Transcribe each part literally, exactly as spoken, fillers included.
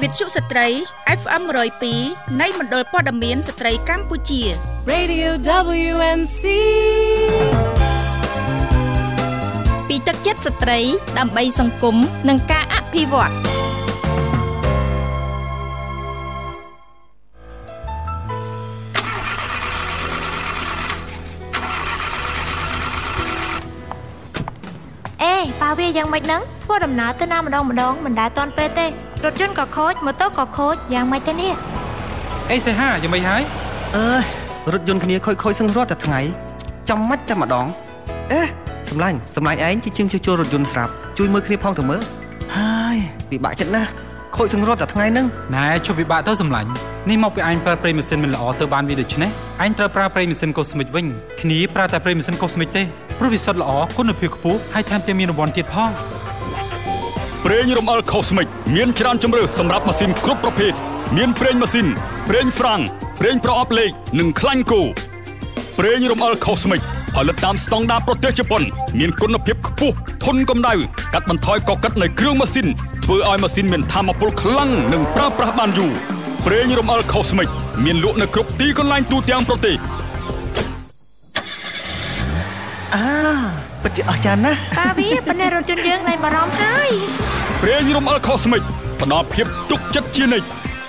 វិទ្យុស្ត្រី เอฟ เอ็ม one oh two នៃមណ្ឌលព័ត៌មានស្ត្រីកម្ពុជា Radio ดับเบิลยู เอ็ม ซีពីទឹកចិត្តស្ត្រីដើម្បីសង្គមនិងការអភិវឌ្ឍអេប៉ាវាយ៉ាងម៉េចហ្នឹងធ្វើដំណើរទៅណាម្ដងម្ដងមិនដែលតាន់ពេលទេរថយន្តក៏ខូចម៉ូតូក៏ខូចយ៉ាងម៉េចទៅនេះអេសេហាយ៉ាងម៉េចហើយអើរថយន្តគ្នាខូចខូចសឹងរត់តែថ្ងៃចាំមិនតែម្ដងអេសម្លាញ់សម្លាញ់ឯងជាជាងជួសជុលរថយន្តស្រាប់ជួយមើលគ្នាផងទៅមើលហើយពិបាកចិត្តណាស់ខូចសឹងរត់តែថ្ងៃហ្នឹងណែជប់ពិបាកទៅសម្លាញ់នេះមកពីអញប្រើប្រេងម៉ាស៊ីនមិនល្អទៅបានវាដូច្នេះអញត្រូវប្រើប្រេងម៉ាស៊ីនកូស្មិកវិញគ្នាប្រើតែប្រេងម៉ាស៊ីនកូស្មិកទេព្រោះវាសុទ្ធល្អគុណភាពខ្ពស់ហើយថែមទាំងមានរង្វាន់ទៀតផងប្រេងរំអិលកូស្មិកមានច្រើនជម្រើសសម្រាប់ម៉ាស៊ីនគ្រប់ប្រភេទមានប្រេងម៉ាស៊ីនប្រេងហ្វ្រាំងប្រេងប្រអប់លេខនិងខ្លាញ់គោប្រេងរំអិលកូស្មិកផលិតតាមស្តង់ដារប្រទេសជប៉ុនមានគុណភាពខ្ពស់ធន់កម្ដៅកាត់បន្ថយកកកិតនៃគ្រឿងម៉ាស៊ីនធ្វើឲ្យម៉ាស៊ីនមានថាមពលខ្លាំងនិងប្រើប្រាស់បានយូរប្រេងរំអិលកូស្មិកមានលក់នៅគ្រប់ទីកន្លែងទូទាំងប្រទេសអាពិតជាអស្ចារ្យណាស់ប៉ាវាប៉ុន្តែរថយន្តយើងលែងបារម្ភហើយប្រេងរំអិលកូស្មិកផ្ដល់ភាពទុកចិត្តជានិច្ច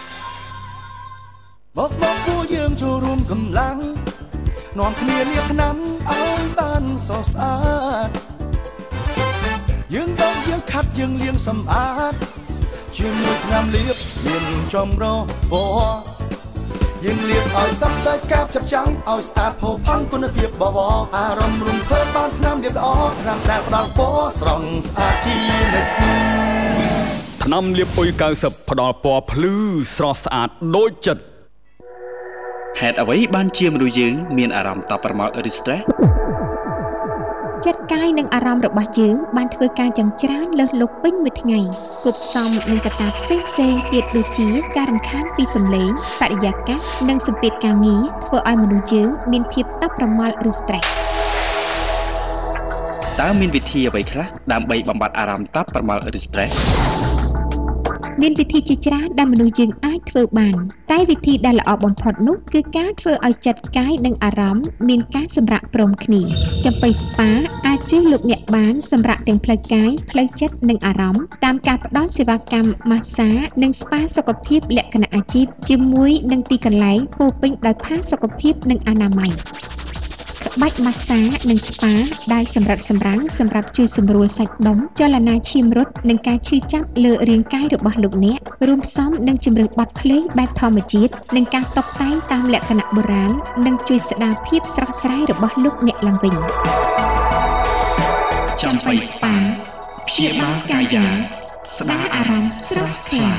មកមកពួកយើងចូលរួមកម្លាំងនាំគ្នាលាបថ្នាំឲ្យបានស្រស់ស្អាតយើងដកយើងខាត់យើងលាងសម្អាតជាមួយថ្នាំលាបមានចម្រុះពណ៌យើងលាបឲ្យសឹកតែកាបចាប់ចាំងឲ្យស្អាតផូរផង់គុណភាពបវរអារម្មណ៍រំភើបបានថ្នាំលាបល្អថ្នាំដែលផ្ដល់ពណ៌ស្រស់ស្អាតជានិច្ចថ្នាំលាបអុយកៅសិបផ្ដល់ពណ៌ភ្លឺស្រស់ស្អាតដូចចិត្តហេតុអ្វីបានជាមនុស្សយើងមានអារម្មណ៍តបប្រមាថឬ stress ចិត្តកាយនិងអារម្មណ៍របស់យើងបានធ្វើការចង្ច្រានលើសលុបពេញមួយថ្ងៃគប់ផ្សំនឹងកត្តាផ្សេងផ្សេងទៀតដូចជាការរំខានពីសំឡេងបរិយាកាសនិងសម្ពាធការងារធ្វើឲ្យមនុស្សយើងមានភាពតបប្រមាថឬ stress តើមានវិធីអ្វីខ្លះដើម្បីបំបាត់អារម្មណ៍តបប្រមាថឬ stress មានវិធីជាច្រើនដែលមនុស្សយើងអាចធ្វើបានតែវិធីដែលល្អបំផុតនោះគឺការធ្វើឲ្យចិត្តកាយនិងអារម្មណ៍មានការសម្រាកព្រមគ្នាចំបៃស្ប៉ាអាចជួយលោកអ្នកបានសម្រាកទាំងផ្លូវកាយផ្លូវចិត្តនិងអារម្មណ៍តាមការផ្ដល់សេវាកម្មម៉ាស្សានិងស្ប៉ាសុខភាពលក្ខណៈអាជីពជាមួយនឹងទីកន្លែងពោរពេញដោយផាសុខភាពនិងអនាម័យក្បាច់ម៉ាស្សានិងស្ប៉ាដែលសម្រាប់សម្រាំងសម្រាប់ជួយសម្រួលសាច់ដុំចលនាឈាមរត់និងការឈឺចាប់លើរាងកាយរបស់លោកអ្នករួមផ្សំនឹងជម្រើសបទភ្លេងបែបធម្មជាតិនិងការតុបតែងតាមលក្ខណៈបុរាណនិងជួយស្ដារភាពស្រស់ស្រាយរបស់លោកអ្នកឡើងវិញចំបៃស្ប៉ាព្យាបាលកាយាស្ដារអារម្មណ៍ស្រស់ថ្លា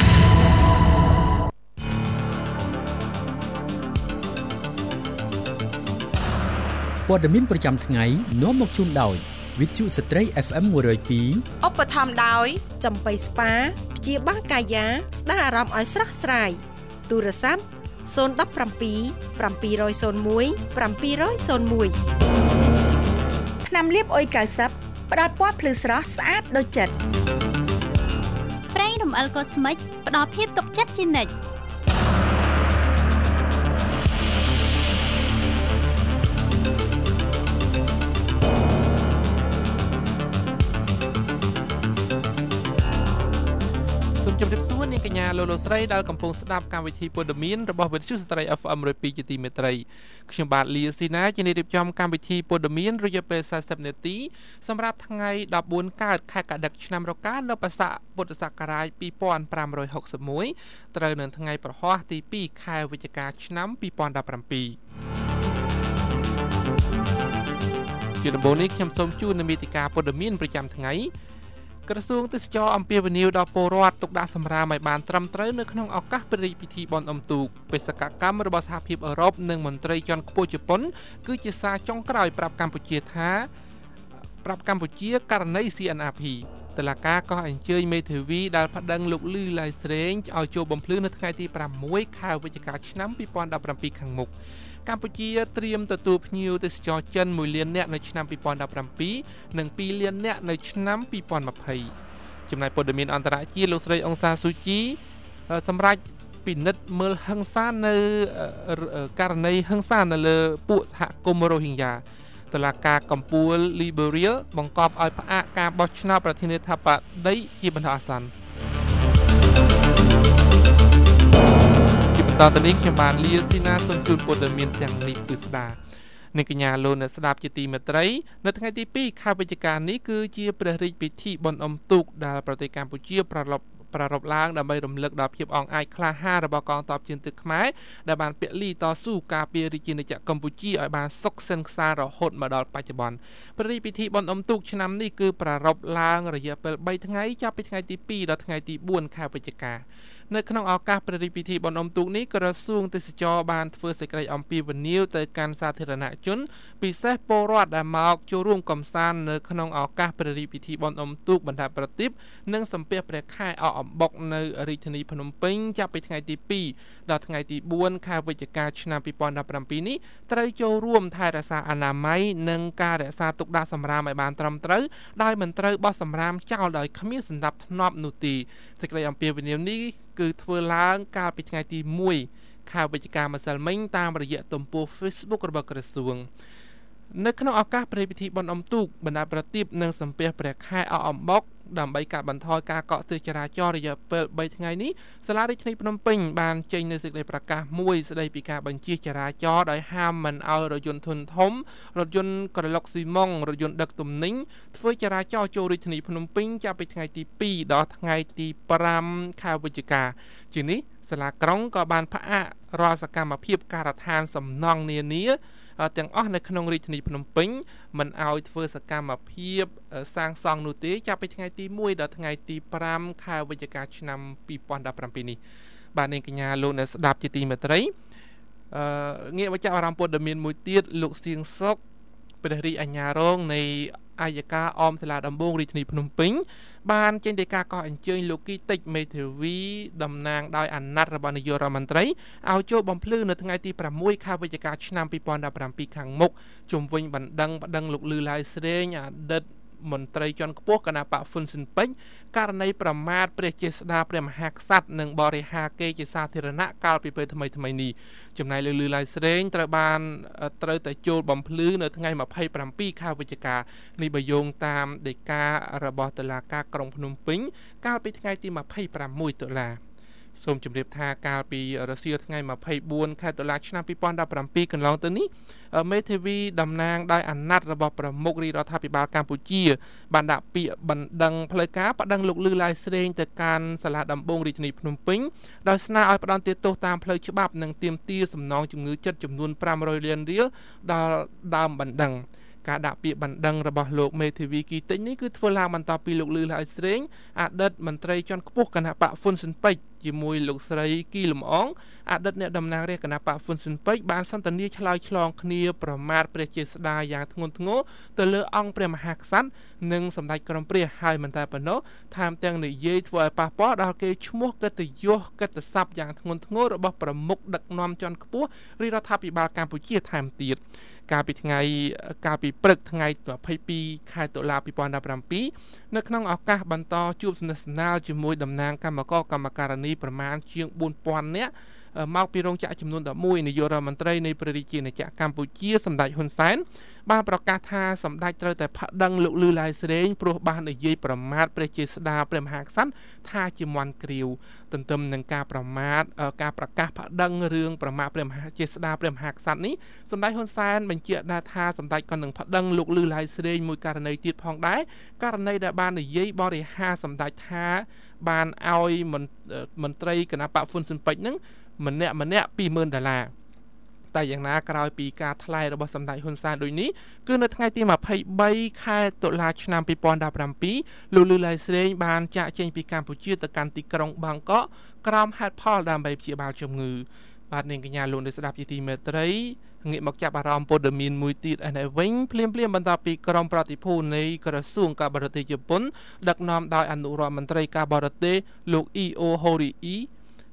ព័ត៌មានប្រចាំថ្ងៃនាំមកជូនដោយវិទ្យុស្ត្រី เอฟ เอ็ม one oh two ឧបត្ថម្ភដោយចំបៃស្ប៉ាព្យាបាលកាយាស្ដារអារម្មណ៍ឲ្យស្រស់ស្រាយទូរស័ព្ទzero one seven seven zero one 700 01ថ្នាំលាបអុយកៅសិបផ្ដល់ពណ៌ភ្លឺស្រស់ស្អាតដូចចិត្តប្រេងរំអិលកូស្មិកផ្ដល់ភាពទុកចិត្តជានិច្ចជម្រាបសួរនាងកញ្ញាលោកលោកស្រីដែលកំពុងស្ដាប់កម្មវិធីព័ត៌មានរបស់វិទ្យុស្ត្រី เอฟ เอ็ม one oh two ជាទីមេត្រីខ្ញុំបាទលីស៊ីណាជាអ្នករៀបចំកម្មវិធីព័ត៌មានរយៈពេលfortyនាទីសម្រាប់ថ្ងៃfourteenកើតខែកដិកឆ្នាំរកានៅបស្ស័កពុទ្ធសករាជtwo thousand five hundred sixty-oneត្រូវនៅថ្ងៃប្រហ័សទីtwoខែវិច្ឆិកាឆ្នាំtwo thousand seventeenជាដំបូងនេះខ្ញុំសូមជូននូវមេតិការព័ត៌មានប្រចាំថ្ងៃក្រសួងទេសចរអំពាវនាវដល់ពលរដ្ឋទុកដាក់សម្រាមឲ្យបានត្រឹមត្រូវនៅក្នុងឱកាសព្រះរាជពិធីបុណ្យអុំទូកបេសកកម្មរបស់សហភាពអឺរ៉ុបនិងមន្ត្រីជាន់ខ្ពស់ជប៉ុនគឺជាសារចុងក្រោយប្រាប់កម្ពុជាថាប្រាប់កម្ពុជាករណី ซี เอ็น อาร์ พี តុលាការក៏អញ្ជើញមេធាវីដែលប្តឹងលោកលឺឡៃស្រេងឲ្យចូលបំភ្លឺនៅថ្ងៃទីsixខែវិច្ឆិកាឆ្នាំtwo thousand seventeenខាងមុខកម្ពុជាត្រៀមទទួលភ្ញៀវទេសចរចិនoneលាននាក់នៅឆ្នាំtwo thousand seventeenនិងtwoលាននាក់នៅឆ្នាំtwo thousand twentyចំណែកព័ត៌មានអន្តរជាតិលោកស្រីអង្សាស៊ូជីសម្រាប់ពិនិត្យមើលហិង្សានៅករណីហិង្សានៅលើពួកសហគមន៍រ៉ូហីញ៉ាតុលាការកំពូល Liberia បង្គាប់ឲ្យផ្អាកការបោះឆ្នោតប្រធានាធិបតីជាបណ្ដោះអាសន្នជាបន្តទៅនេះខ្ញុំបានលាស៊ីណាសូមជូនព័ត៌មានទាំងនេះពិស្ដាអ្នកកញ្ញាលោកអ្នកស្ដាប់ជាទីមេត្រីនៅថ្ងៃទីពីរខែវិច្ឆិកានេះគឺជាព្រះរាជពិធីបុណ្យអុំទូកដែលប្រទេសកម្ពុជាប្រារព្ធប្រារព្ធឡើងដើម្បីរំលឹកដល់ភាពអង់អាចក្លាហានរបស់កងទ័ពជើងទឹកខ្មែរដែលបានពលីតស៊ូការពាររាជាណាចក្រកម្ពុជាឲ្យបានសុខសិនខ្សารរហូតមកដល់បច្ចុប្បន្នព្រះរាជពិធីបុណ្យអុំទូកឆ្នាំនេះគឺប្រារព្ធឡើងរយៈពេលបីថ្ងៃចាប់ពីថ្ងៃទីពីរដល់ថ្ងៃទីបួនខែវិច្ឆិកានៅក្នុងឱកាសព្រះរាជពិធីបុណ្យអុំទូកនេះក្រសួងទេសចរបានធ្វើសេចក្តីអំពាវនាវទៅកាន់សាធារណជនពិសេសពលរដ្ឋដែលមកចូលរួមកម្សាន្តនៅក្នុងឱកាសព្រះរាជពិធីបុណ្យអុំទូកបណ្ដាប្រទីបនិងសំពះព្រះខែអកអំបុកនៅរាជធានីភ្នំពេញចាប់ពីថ្ងៃទីពីរដល់ថ្ងៃទីបួនខែវិច្ឆិកាឆ្នាំពីរពាន់ដប់ប្រាំពីរនេះត្រូវចូលរួមថែរក្សាអនាម័យនិងការរក្សាទុកដាក់សម្រាមឲ្យបានត្រឹមត្រូវដោយមិនត្រូវបោះសម្រាមចោលដោយគ្មានសណ្ដាប់ធ្នាប់នោះទេសេចក្តីអំពាវនាវនេះគឺធ្វើឡើងកាលពីថ្ងៃទីមួយខែវិច្ឆិកាម្សិលមិញតាមរយៈទំព័រ Facebook របស់ក្រសួងនៅក្នុងឱកាសព្រះរាជពិធីបុណ្យអុំទូកបណ្ដាប្រទីបនិងសំពះព្រះខែអកអំបុកដើម្បីកាត់បន្ថយការកកស្ទះចរាចរណ៍រយៈពេលបីថ្ងៃនេះសាលារាជធានីភ្នំពេញបានចេញនូវសេចក្តីប្រកាសមួយស្តីពីការបញ្ជាចរាចរណ៍ដោយហាមមិនឲ្យរថយន្តធុនធំរថយន្តក្រឡុកស៊ីម៉ុងរថយន្តដឹកទំនិញធ្វើចរាចរណ៍ចូលរាជធានីភ្នំពេញចាប់ពីថ្ងៃទីពីរដល់ថ្ងៃទីប្រាំខែវិច្ឆិកាជានេះសាលាក្រុងក៏បានផ្អាករាល់សកម្មភាពការដ្ឋានសំណង់នានាទាំងអស់នៅក្នុងរាជធានីភ្នំពេញមិនឲ្យធ្វើសកម្មភាពសាងសង់នោះទេចាប់ពីថ្ងៃទីមួយដល់ថ្ងៃទីប្រាំខែវិច្ឆិកាឆ្នាំពីរពាន់ដប់ប្រាំពីរនេះបាទនាងកញ្ញាលោកអ្នកស្ដាប់ជាទីមេត្រីអឺងាកមកចាប់អារម្មណ៍ព័ត៌មានមួយទៀតលោកសៀងសុកព្រះរាជអាជ្ញារងនៃអាយកាអមសាលាដំបងរាជធានីភ្នំពេញបានចេញដីកាកោះអញ្ជើញលោកគីតិចមេធាវីតំណាងដោយអាណត្តិរបស់នាយករដ្ឋមន្ត្រីឲ្យចូលបំភ្លឺនៅថ្ងៃទីប្រាំមួយខែវិច្ឆិកាឆ្នាំពីរពាន់ដប់ប្រាំពីរខាងមុខជុំវិញបណ្ដឹងប្តឹងលោកលឺឡាយស្រេងអតីតមន្ត្រីជាន់ខ្ពស់គណៈបកហ៊ុនស៊ិនពេជ្រករណីប្រមាថព្រះចេស្តាព្រះមហាក្សត្រនិងបរិហាគេជាសាធារណៈកាលពីពេលថ្មីថ្មីនេះចំណែកលើលឺឡាយស្រេងត្រូវបានត្រូវតែចូលបំភ្លឺនៅថ្ងៃម្ភៃប្រាំពីរខែវិច្ឆិកានេះបើយោងតាមដីការបស់តុលាការក្រុងភ្នំពេញកាលពីថ្ងៃទីម្ភៃប្រាំមួយតុលាសូមជម្រាបថាកាលពីរសៀលថ្ងៃម្ភៃបួនខែតុលាឆ្នាំពីរពាន់ដប់ប្រាំពីរកន្លងទៅនេះមេធាវីតំណាងដោយអាណត្តិរបស់ប្រមុខរាជរដ្ឋាភិបាលកម្ពុជាបានដាក់ពាក្យបណ្ដឹងផ្លូវការបដិងលោកលឺឡាយស្រេងទៅកាន់សាលាដំបងរាជធានីភ្នំពេញដោយស្នើឲ្យផ្តន្ទាទោសតាមផ្លូវច្បាប់និងទាមទារសំណងជំងឺចិត្តចំនួនប្រាំរយលានរៀលដល់ដើមបណ្ដឹងការដាក់ពាក្យបណ្ដឹងរបស់លោកមេធាវីគីតិចនេះគឺធ្វើឡើងបន្ទាប់ពីលោកលឺឡាយស្រេងអតីតមន្ត្រីជាន់ខ្ពស់គណៈបកហ៊ុនស៊ិនពេជ្រជាមួយលោកស្រីគីលំអងអតីតអ្នកតំណាងរាស្ត្រគណៈបកហ៊ុនស៊ិនពេជ្របានសន្ទនាឆ្លើយឆ្លងគ្នាប្រមាថព្រះចេស្តាយ៉ាងធ្ងន់ធ្ងរទៅលើអង្គព្រះមហាក្សត្រនិងសម្ដេចក្រមព្រះហើយមិនតែប៉ុណ្ណោះថែមទាំងនិយាយធ្វើឲ្យប៉ះពាល់ដល់កេរ្តិ៍ឈ្មោះកិត្តិយសកិត្តិស័ព្ទយ៉ាងធ្ងន់ធ្ងររបស់ប្រមុខដឹកនាំជាន់ខ្ពស់រាជរដ្ឋាភិបាលកម្ពុជាថែមទៀតកាលពីថ្ងៃកាលពីព្រឹកថ្ងៃម្ភៃពីរខែតុលាពីរពាន់ដប់ប្រាំពីរនៅក្នុងឱកាសបន្តជួបសន្ទនាជាមួយតំណាងគណៈកម្មការកម្មការនីប្រមាណជាងបួនពាន់នាក់មកពីរោងចក្រចំនួនដប់មួយនាយករដ្ឋមន្ត្រីនៃព្រះរាជាណាចក្រកម្ពុជាសម្ដេចហ៊ុនសែនបានប្រកាសថាសម្ដេចត្រូវតែប្តឹងលោកលឺឡាយស្រេងព្រោះបាននិយាយប្រមាថព្រះចេស្តាព្រះមហាក្សត្រថាជាមន់ក្រៀវទន្ទឹមនឹងការប្រមាថការប្រកាសប្តឹងរឿងប្រមាថព្រះមហាចេស្តាព្រះមហាក្សត្រនេះសម្ដេចហ៊ុនសែនបញ្ជាក់ដែរថាសម្ដេចក៏នឹងប្តឹងលោកលឺឡាយស្រេងមួយករណីទៀតផងដែរករណីដែលបាននិយាយបរិហាសម្ដេចថាបានឲ្យមន្ត្រីគណៈបកហ៊ុនស៊ិនពេជ្រនឹងម្នាក់ម្នាក់ពីរម៉ឺនដុល្លារតែយ៉ាងណាក្រោយពីការថ្លែងរបស់សម្ដេចហ៊ុនសែនដូចនេះគឺនៅថ្ងៃទីម្ភៃបីខែតុលាឆ្នាំពីរពាន់ដប់ប្រាំពីរលោកលឺឡាយស្រេងបានចាកចេញពីកម្ពុជាទៅកាន់ទីក្រុងបាងកកក្រោមហេតុផលដើម្បីព្យាបាលជំងឺបាទនាងកញ្ញាលោកអ្នកស្ដាប់ជាទីមេត្រីងាកមកចាប់អារម្មណ៍ព័ត៌មានមួយទៀតឯនេះវិញភ្លាមភ្លាមបន្តពីក្រុមប្រតិភូនៃក្រសួងការបរទេសជប៉ុនដឹកនាំដោយអនុរដ្ឋមន្ត្រីការបរទេសលោកអ៊ីអូហូរីអ៊ី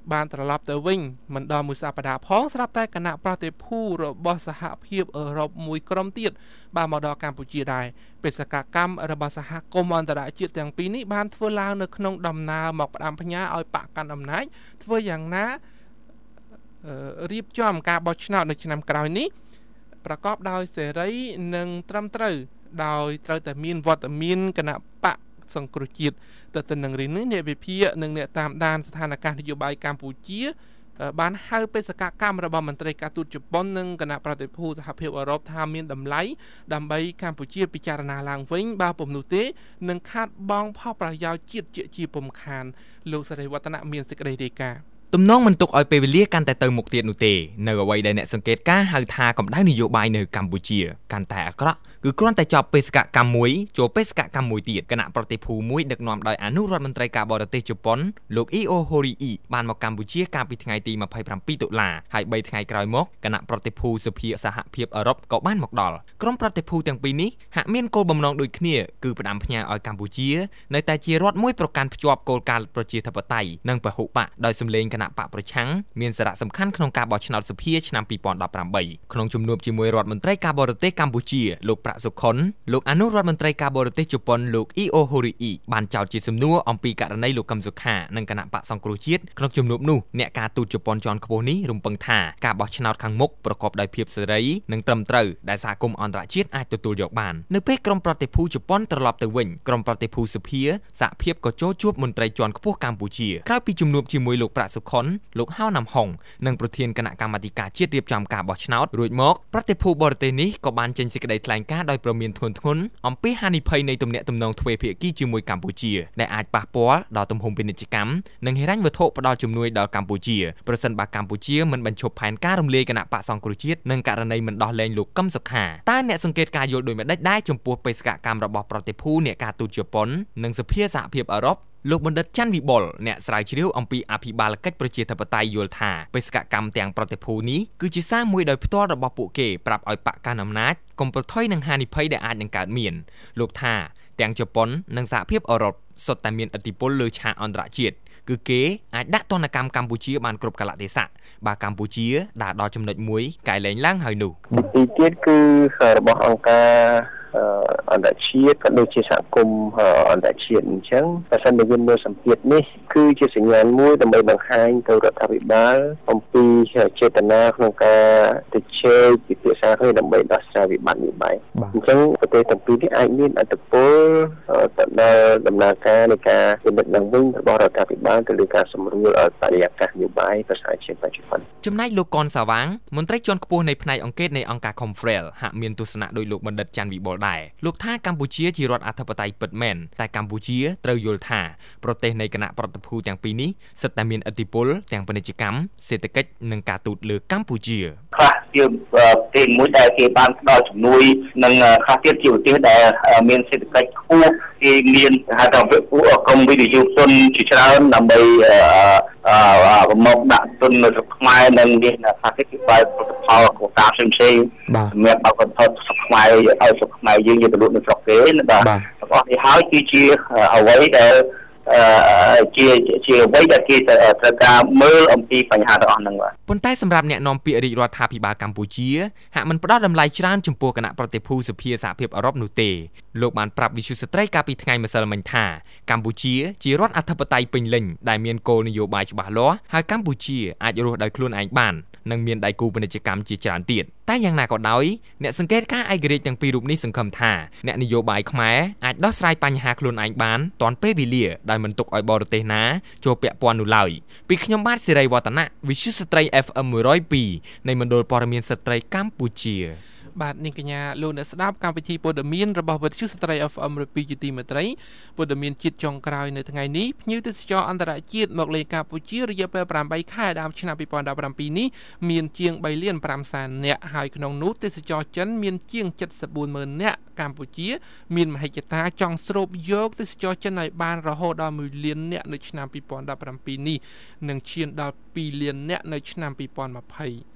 បានត្រឡប់ទៅវិញមិនដល់មួយសប្តាហ៍ផងស្រាប់តែគណៈប្រតិភូរបស់សហភាពអឺរ៉ុបមួយក្រុមទៀតបានមកដល់កម្ពុជាដែរបេសកកម្មរបស់សហគមន៍អន្តរជាតិទាំងពីរនេះបានធ្វើឡើងនៅក្នុងដំណើរមកផ្ដាំផ្ញើឲ្យបកកាន់អំណាចធ្វើយ៉ាងណារៀបចំការបោះឆ្នោតនៅឆ្នាំក្រោយនេះប្រកបដោយសេរីនិងត្រឹមត្រូវដោយត្រូវតែមានវត្តមានគណៈបកសង្គ្រោះជាតិទៅទៅនឹងរឿងនេះអ្នកវិភាគនិងអ្នកតាមដានស្ថានភាពនយោបាយកម្ពុជាបានហៅបេសកកម្មរបស់មន្ត្រីការទូតជប៉ុននិងគណៈប្រតិភូសហភាពអឺរ៉ុបថាមានតម្លៃដើម្បីកម្ពុជាពិចារណាឡើងវិញបើពុំនោះទេនឹងខាតបង់ផលប្រយោជន៍ជាតិជាជាពុំខានលោកសេរីវឌ្ឍនៈមានសេចក្តីរាយការណ៍ទំនងមិនទុកឲ្យពេលវេលាកាន់តែទៅមុខទៀតនោះទេនៅអ្វីដែលអ្នកសង្កេតការហៅថាកម្ដៅនយោបាយនៅកម្ពុជាកាន់តែអាក្រក់គឺគ្រាន់តែចប់បេសកកម្មមួយចូលបេសកកម្មមួយទៀតគណៈប្រតិភូមួយដឹកនាំដោយអនុរដ្ឋមន្ត្រីការបរទេសជប៉ុនលោកអ៊ីអូហូរីអ៊ីបានមកកម្ពុជាកាលពីថ្ងៃទីម្ភៃប្រាំពីរតុលាហើយបីថ្ងៃក្រោយមកគណៈប្រតិភូសភាសហភាពអឺរ៉ុបក៏បានមកដល់ក្រុមប្រតិភូទាំងពីរនេះហាក់មានគោលបំណងដូចគ្នាគឺផ្ដាំផ្ញើឲ្យកម្ពុជានៅតែជារដ្ឋមួយប្រកាន់ភ្ជាប់គោលការណ៍ប្រជាធិបតេយ្យនិងពហុបកដោយសម្លេងគណៈបកប្រឆាំងមានសារៈសំខាន់ក្នុងការបោះឆ្នោតសភាឆ្នាំពីរពាន់ដប់ប្រាំបីក្នុងជំនួបជាមួយរដ្ឋមន្ត្រីការបរទេសកម្ពុជាលោកប្រាក់សុខុនលោកអនុរដ្ឋមន្ត្រីការបរទេសជប៉ុនលោកអ៊ីអូហូរីអ៊ីបានចោទជាសំណួរអំពីករណីលោកកឹមសុខានិងគណៈបកសង្គ្រោះជាតិក្នុងជំនួបនោះអ្នកការទូតជប៉ុនជាន់ខ្ពស់នេះរំពឹងថាការបោះឆ្នោតខាងមុខប្រកបដោយភាពសេរីនិងត្រឹមត្រូវដែលសហគមន៍អន្តរជាតិអាចទទួលយកបាននៅពេលក្រុមប្រតិភូជប៉ុនត្រឡប់ទៅវិញក្រុមប្រតិភូសភាសហភាពក៏ចូលជួបមន្ត្រីជាន់ខ្ពស់កម្ពុជាក្រោយពីជំនួបជាមួយលោកប្រាក់សុខុនលោកហៅណាំហុងនិងប្រធានគណៈកម្មាធិការជាតិរៀបចំការបោះឆ្នោតរួចមកប្រតិភូបរទេសនេះក៏បានចេញសេចក្តីថ្លែងការណ៍ដោយប្រមានធ្ងន់ធ្ងរអំពីហានិភ័យនៃទំនាក់ទំនងទ្វេភាគីជាមួយកម្ពុជាដែលអាចប៉ះពាល់ដល់ទំហំពាណិជ្ជកម្មនិងហិរញ្ញវត្ថុផ្ដល់ជំនួយដល់កម្ពុជាប្រសិនបើកម្ពុជាមិនបញ្ឈប់ផែនការរំលាយគណៈបកសង្គ្រោះជាតិនិងករណីមិនដោះលែងលោកកឹមសុខាតើអ្នកសង្កេតការយល់ដូចម្តេចដែរចំពោះបេសកកម្មរបស់ប្រតិភូអ្នកការទូតជប៉ុននិងសភាសហភាពអឺរ៉ុបលោកបណ្ឌិតច័ន្ទវិបុលអ្នកស្រាវជ្រាវអំពីអភិបាលកិច្ចប្រជាធិបតេយ្យយល់ថាបេសកកម្មទាំងប្រតិភូនេះគឺជាសារមួយដោយផ្ទាល់របស់ពួកគេប្រាប់ឲ្យបកកាន់អំណាចកុំប្រថុយនឹងហានិភ័យដែលអាចនឹងកើតមានលោកថាទាំងជប៉ុននិងសហភាពអឺរ៉ុបសុទ្ធតែមានឥទ្ធិពលលើឆាកអន្តរជាតិគឺគេអាចដាក់ទណ្ឌកម្មកម្ពុជាបានគ្រប់កលៈទេសៈបើកម្ពុជាដាក់ដល់ចំណុចមួយកែលែងឡើងហើយនោះទីទៀតគឺរបស់អង្គការអន្តរជាតិក៏ដូចជាសហគមន៍អន្តរជាតិអញ្ចឹងបើសិនជាមានសម្ពាធនេះគឺជាសញ្ញាណមួយដើម្បីបង្ហាញទៅរដ្ឋាភិបាលអំពីចេតនាក្នុងការទៅជែកពិភាក្សាគ្នាដើម្បីដោះស្រាយវិបត្តិនេះបាយអញ្ចឹងប្រទេសទាំងពីរនេះអាចមានអត្តពលទៅដល់ដំណើរការនៃការពិនិត្យឡើងវិញរបស់រដ្ឋាភិបាលទៅលើការសម្រួលឲ្យបរិយាកាសនយោបាយប្រសើរជាងបច្ចុប្បន្នចំណែកលោកកនសាវាងមន្ត្រីជាន់ខ្ពស់នៃផ្នែកអង្គការនៃអង្គការ Confrel ហាក់មានទស្សនៈដោយលោកបណ្ឌិតច័ន្ទវិបុលដែរលោកថាកម្ពុជាជារដ្ឋអធិបតេយ្យពិតមែនតែកម្ពុជាត្រូវយល់ថាប្រទេសនៃគណៈប្រតិភូទាំងពីរនេះសិតតែមានឥទ្ធិពលទាំងពាណិជ្ជកម្មសេដ្ឋកិច្ចនិងការទូតលើកម្ពុជាខ្លះជាប្រទេសមួយដែលគេបានផ្ដល់ជំនួយនិងខ្លះទៀតជាប្រទេសដែលមានសេដ្ឋកិច្ចខ្ពស់គេមានហៅថាពួកក្រុមវិនិយោគទុនជាច្រើនដើម្បីមកដាក់ទុននៅស្រុកខ្មែរនិងមានខ្លះទៀតគេបែបផលកូតាផ្សេងៗសម្រាប់បើកផលស្រុកខ្មែរឲ្យស្រុកខ្មែរយើងយកទៅលក់នៅស្រុកគេណាបាទទាំងអស់នេះហើយគឺជាអ្វីដែលជាជាអ្វីដែលគេត្រូវការមើលអំពីបញ្ហាទាំងអស់ហ្នឹងបាទប៉ុន្តែសម្រាប់អ្នកនាំពាក្យរាជរដ្ឋាភិបាលកម្ពុជាហាក់មិនផ្ដល់តម្លៃច្រើនចំពោះគណៈប្រតិភូសភាសហភាពអឺរ៉ុបនោះទេលោកបានប្រាប់វិទ្យុស្ត្រីកាលពីថ្ងៃម្សិលមិញថាកម្ពុជាជារដ្ឋអធិបតេយ្យពេញលេញដែលមានគោលនយោបាយច្បាស់លាស់ហើយកម្ពុជាអាចរស់ដោយខ្លួនឯងបាននិងមានដៃគូពាណិជ្ជកម្មជាច្រើនទៀតតែយ៉ាងណាក៏ដោយអ្នកសង្កេតការណ៍ឯករាជ្យទាំងពីររូបនេះសង្ឃឹមថាអ្នកនយោបាយខ្មែរអាចដោះស្រាយបញ្ហាខ្លួនឯងបានទាន់ពេលវេលាដោយមិនទុកឲ្យបរទេសណាចូលពាក់ព័ន្ធនោះឡើយពីខ្ញុំបាទសេរីវឌ្ឍនៈវិទ្យុស្ត្រី អេហ្វ អឹម មួយរយពីរនៃមណ្ឌលព័ត៌មានស្ត្រីកម្ពុជាបាទនាងកញ្ញាលោកអ្នកស្ដាប់កម្មវិធីព័ត៌មានរបស់វិទ្យុស្ត្រី អេហ្វ អឹម មួយរយពីរជាទីមេត្រីព័ត៌មានជាតិចុងក្រោយនៅថ្ងៃនេះភ្ញៀវទេសចរអន្តរជាតិមកលេងកម្ពុជារយៈពេលប្រាំបីខែដើមឆ្នាំពីរពាន់ដប់ប្រាំពីរនេះមានជាងបីលានប្រាំសែននាក់ហើយក្នុងនោះទេសចរចិនមានជាងជិតសិបបួនម៉ឺននាក់កម្ពុជាមានមហិច្ឆតាចង់ស្រូបយកទេសចរចិនឲ្យបានរហូតដល់មួយលាននាក់នៅឆ្នាំពីរពាន់ដប់ប្រាំពីរនេះនិងឈានដល់ពីរលាននាក់នៅឆ្នាំពីរពាន់ម្ភៃ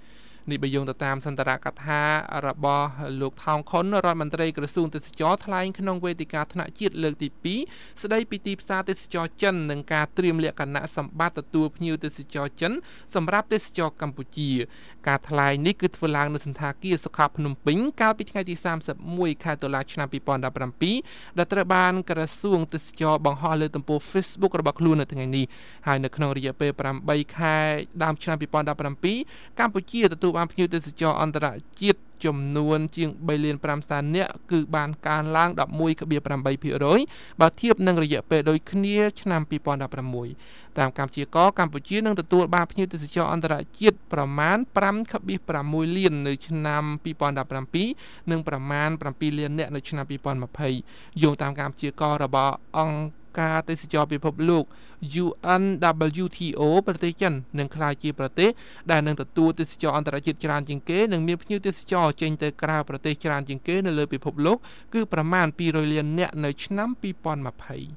នេះបើយោងទៅតាមសន្ទរកថារបស់លោកថោងខុនរដ្ឋមន្ត្រីក្រសួងទេសចរថ្លែងក្នុងវេទិកាថ្នាក់ជាតិលើកទីពីរស្ដីពីទីផ្សារទេសចរចិននិងការត្រៀមលក្ខណៈសម្បត្តិទទួលភ្ញៀវទេសចរចិនសម្រាប់ទេសចរកម្ពុជាការថ្លែងនេះគឺធ្វើឡើងនៅសន្តាគារសុខាភ្នំពេញកាលពីថ្ងៃទីសាមសិបមួយខែតុលាឆ្នាំពីរពាន់ដប់ប្រាំពីរដែលត្រូវបានក្រសួងទេសចរបង្ហោះលើទំព័រ Facebook របស់ខ្លួននៅថ្ងៃនេះហើយនៅក្នុងរយៈពេលប្រាំបីខែដើមឆ្នាំពីរពាន់ដប់ប្រាំពីរកម្ពុជាទទួលបានភ្ញៀវទេសចរអន្តរជាតិចំនួនជាងបីលានប្រាំសែននាក់គឺបានកើនឡើង ដប់មួយភាគប្រាំបីភាគរយ បើធៀបនឹងរយៈពេលដូចគ្នាឆ្នាំពីរពាន់ដប់ប្រាំមួយ តាមកម្មជាកកម្ពុជានឹងទទួលបានភ្ញៀវទេសចរអន្តរជាតិប្រមាណប្រាំភាគប្រាំមួយលាននៅឆ្នាំពីរពាន់ដប់ប្រាំពីរនិងប្រមាណប្រាំពីរលាននាក់នៅឆ្នាំពីរពាន់ម្ភៃយោងតាមកម្មជាករបស់អង្គការទេសចរពិភពលោក U N W T O ប្រទេសចិននឹងក្លាយជាប្រទេសដែលនឹងទទួលទេសចរអន្តរជាតិច្រើនជាងគេនិងមានភ្ញៀវទេសចរចេញទៅក្រៅប្រទេសច្រើនជាងគេនៅលើពិភពលោកគឺប្រមាណពីររយលាននាក់នៅឆ្នាំពីរពាន់ម្ភៃ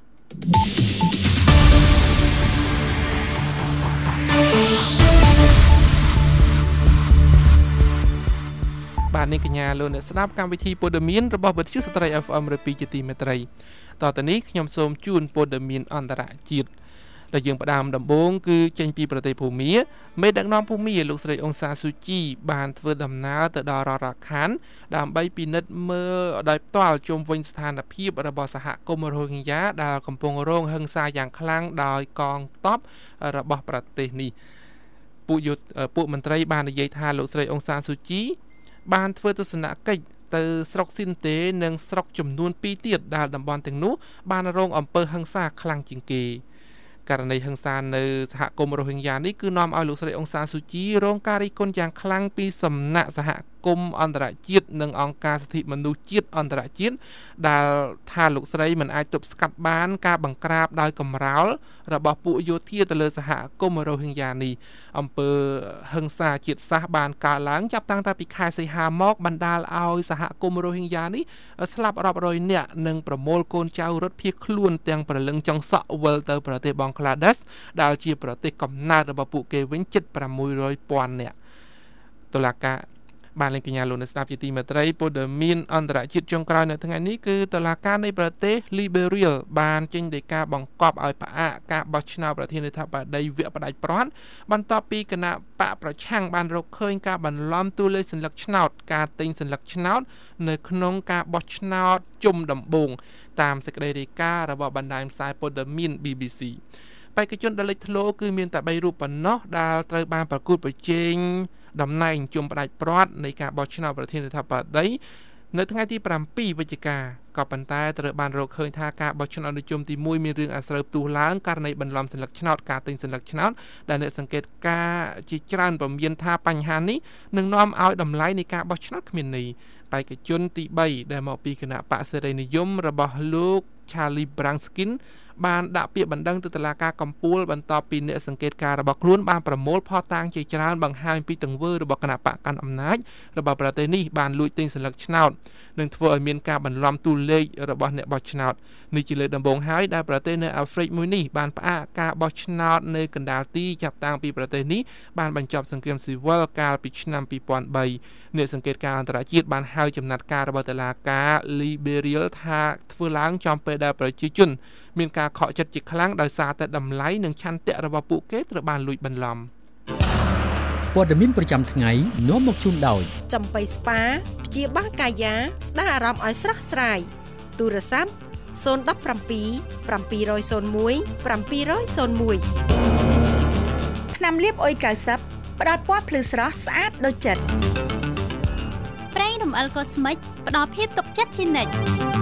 បាទនេះកញ្ញាលោកអ្នកស្ដាប់កម្មវិធីព័ត៌មានរបស់វិទ្យុស្ត្រី F M ពីជាទីមេត្រីតទៅនេះខ្ញុំសូមជូនព័ត៌មានអន្តរជាតិដែលយើងផ្ដើមដំបូងគឺចេញពីប្រទេសភូមាមេដឹកនាំភូមាលោកស្រីអ៊ុងសាស៊ូជីបានធ្វើដំណើរទៅដល់រដ្ឋរ៉ាខានដើម្បីពិនិត្យមើលដោយផ្ទាល់ជុំវិញស្ថានភាពរបស់សហគមន៍រ៉ូហិញយ៉ាដែលកំពុងរងហិង្សាយ៉ាងខ្លាំងដោយកងទ័ពរបស់ប្រទេសនេះពួកយុទ្ធពួកមន្ត្រីបាននិយាយថាលោកស្រីអ៊ុងសាស៊ូជីបានធ្វើទស្សនកិច្ចទៅស្រុកស៊ីនតេនិងស្រុកចំនួនពីរទៀតដែលតំបន់ទាំងនោះបានរងអំពើហិង្សាខ្លាំងជាងគេករណីហិង្សានៅសហគមន៍រ៉ូហិញយ៉ានេះគឺនាំឲ្យលោកស្រីអ៊ុងសាស៊ូជីរងការរិះគន់យ៉ាងខ្លាំងពីសំណាក់សហគមន៍អន្តរជាតិនិងអង្គការសិទ្ធិមនុស្សជាតិអន្តរជាតិដែលថាលោកស្រីមិនអាចទប់ស្កាត់បានការបង្ក្រាបដោយកំរោលរបស់ពួកយោធាទៅលើសហគមន៍រ៉ូហិញយ៉ានេះអំពើហិង្សាជាតិសាសន៍បានកើតឡើងចាប់តាំងតែពីខែសីហាមកបណ្ដាលឲ្យសហគមន៍រ៉ូហិញយ៉ានេះស្លាប់រាប់រយនាក់និងប្រមូលកូនចៅរត់ភៀសខ្លួនទាំងប្រលឹងចង់សក់វិលទៅប្រទេសបង់ក្លាដេសដែលជាប្រទេសកំណើតរបស់ពួកគេវិញជិតប្រាំមួយរយពាន់នាក់តុលាការបានលេងកញ្ញាលោកអ្នកស្ដាប់ជាទីមេត្រីព័ត៌មានអន្តរជាតិចុងក្រោយនៅថ្ងៃនេះគឺតុលាការនៃប្រទេស Liberia បានចេញដីកាបង្គាប់ឲ្យផ្អាកការបោះឆ្នោតប្រធានាធិបតីវគ្គផ្ដាច់ព្រាត់បន្ទាប់ពីគណៈបកប្រឆាំងបានរកឃើញការបន្លំតួលេខសัญลักษณ์ឆ្នោតការទិញសัญลักษณ์ឆ្នោតនៅក្នុងការបោះឆ្នោតជុំដំបូងតាមសេចក្តីរាយការណ៍របស់បណ្ដាញផ្សាយព័ត៌មាន B B C បេក្ខជនដែលលេចធ្លោគឺមានតែបីរូបប៉ុណ្ណោះដែលត្រូវបានប្រកួតប្រជែងតំណែងជុំផ្ដាច់ព្រាត់នៃការបោះឆ្នោតប្រធានាធិបតីនៅថ្ងៃទីប្រាំពីរវិច្ឆិកាក៏ប៉ុន្តែត្រូវបានរកឃើញថាការបោះឆ្នោតនិយមទីមួយមានរឿងអាស្រូវផ្ទុះឡើងករណីបន្លំសัญลักษณ์ឆ្នោតការទិញសัญลักษณ์ឆ្នោតដែលអ្នកសង្កេតការណ៍ជាច្រើនព្រមានថាបញ្ហានេះនឹងនាំឲ្យតម្លៃនៃការបោះឆ្នោតគ្មានន័យបេក្ខជនទីបីដែលមកពីគណៈបក្សសេរីនិយមរបស់លោក Charlie Branskin បានដាក់ពាក្យបណ្ដឹងទៅតុលាការកំពូលបន្ទាប់ពីអ្នកសង្កេតការណ៍របស់ខ្លួនបានប្រមូលភស្តុតាងជាច្រើនបង្ហាញពីទង្វើរបស់គណៈបកកាន់អំណាចរបស់ប្រទេសនេះបានលួចទិញសัญลักษณ์ឆ្នោតនិងធ្វើឲ្យមានការបន្លំតួលេខរបស់អ្នកបោះឆ្នោតនេះជាលើកដំបូងហើយដែលប្រទេសនៅអាហ្វ្រិកមួយនេះបានផ្អាកការបោះឆ្នោតនៅកណ្ដាលទីចាប់តាំងពីប្រទេសនេះបានបញ្ចប់សង្គ្រាមស៊ីវិលកាលពីឆ្នាំពីរពាន់បីអ្នកសង្កេតការណ៍អន្តរជាតិបានហៅចំណាត់ការរបស់តុលាការ Liberia ថាធ្វើឡើងចំពេលដែលប្រជាជនមានការខកចិត្តជាខ្លាំងដោយសារតែតម្លៃនិងឆន្ទៈរបស់ពួកគេត្រូវបានលួចបន្លំព័ត៌មានប្រចាំថ្ងៃនាំមកជូនដោយចំបៃស្ប៉ាព្យាបាលកាយាស្ដារអារម្មណ៍ឲ្យស្រស់ស្រាយទូរស័ព្ទศูนย์ หนึ่ง เจ็ด เจ็ด เจ็ด ศูนย์ ศูนย์ หนึ่ง เจ็ด ศูนย์ ศูนย์ หนึ่งថ្នាំលាបអុយកៅសិបផ្ដល់ពណ៌ភ្លឺស្រស់ស្អាតដូចចិត្តប្រេងរំអិលកូស្មិចផ្ដល់ភាពទុកចិត្តជានិច្ច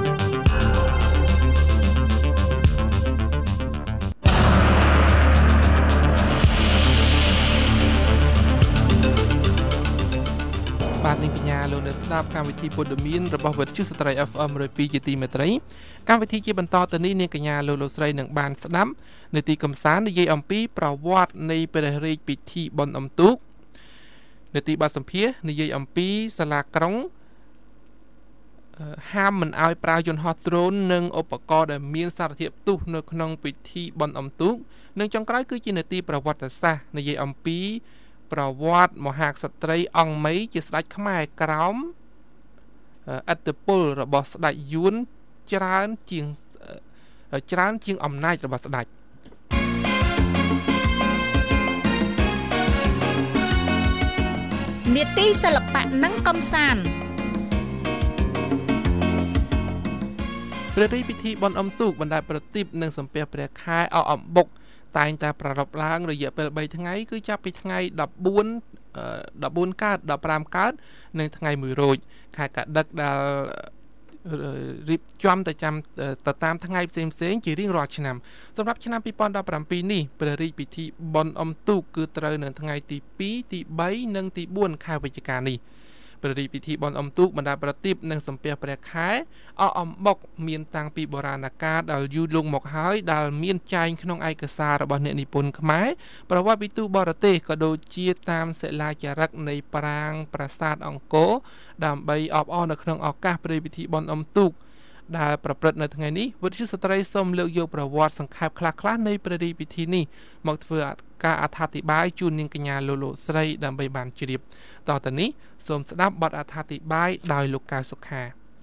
បាទនាងកញ្ញាលោកអ្នកស្ដាប់កម្មវិធីព័ត៌មានរបស់វិទ្យុស្ត្រី F M មួយពីរជាទីមេត្រីកម្មវិធីជាបន្តទៅនេះនាងកញ្ញាលោកលោកស្រីនឹងបានស្ដាប់នាទីកំសាន្តនិយាយអំពីប្រវត្តិនៃព្រះរាជពិធីបុណ្យអុំទូកនាទីបទសម្ភាសន៍និយាយអំពីសាលាក្រុងហាមមិនឲ្យប្រើយន្តហោះដ្រូននិងឧបករណ៍ដែលមានសារធាតុផ្ទុះនៅក្នុងពិធីបុណ្យអុំទូកនិងចុងក្រោយគឺជានាទីប្រវត្តិសាស្ត្រនិយាយអំពីប្រវត្តិមហាក្សត្រីអង្គមីជាស្ដេចខ្មែរក្រោមឥទ្ធិពលរបស់ស្ដេចយួនច្រើនជាងច្រើនជាងអំណាចរបស់ស្ដេចនីតិសិល្បៈនិងកំសាន្តព្រះរាជពិធីបុណ្យអុំទូកបណ្ដែតប្រទីបនិងសំពះព្រះខែអកអំបុកតែងតែប្រារព្ធឡើងរយៈពេលបីថ្ងៃគឺចាប់ពីថ្ងៃដប់បួនកើតដប់ប្រាំកើតនិងថ្ងៃមួយរោចខែកដឹកដែលរៀបចំទៅចាំទៅតាមថ្ងៃផ្សេងផ្សេងជារៀងរាល់ឆ្នាំសម្រាប់ឆ្នាំពីរពាន់ដប់ប្រាំពីរនេះព្រះរាជពិធីបុណ្យអុំទូកគឺត្រូវនៅថ្ងៃទីពីរទីបីនិងទីបួនខែវិច្ឆិកានេះព្រះរាជពិធីបុណ្យអុំទូកបណ្ដែតប្រទីបនិងសំពះព្រះខែអកអំបុកមានតាំងពីបុរាណកាលដល់យូរលង់មកហើយដែលមានចែងក្នុងឯកសាររបស់អ្នកនិពន្ធខ្មែរប្រវត្តិវិទូបរទេសក៏ដូចជាតាមសិលាចារឹកនៃប្រាង្គប្រាសាទអង្គរដើម្បីអបអរនៅក្នុងឱកាសព្រះរាជពិធីបុណ្យអុំទូកដែលប្រព្រឹត្តនៅថ្ងៃនេះវិទ្យុស្ត្រីសូមលើកយកប្រវត្តិសង្ខេបខ្លះៗនៃព្រះរាជពិធីនេះមកធ្វើការអត្ថាធិប្បាយជូននាងកញ្ញាលោកលោកស្រីដើម្បីបានជ្រាបតទៅនេះសូមស្ដាប់បទអត្ថាធិប្បាយដោយលោកកៅសុខា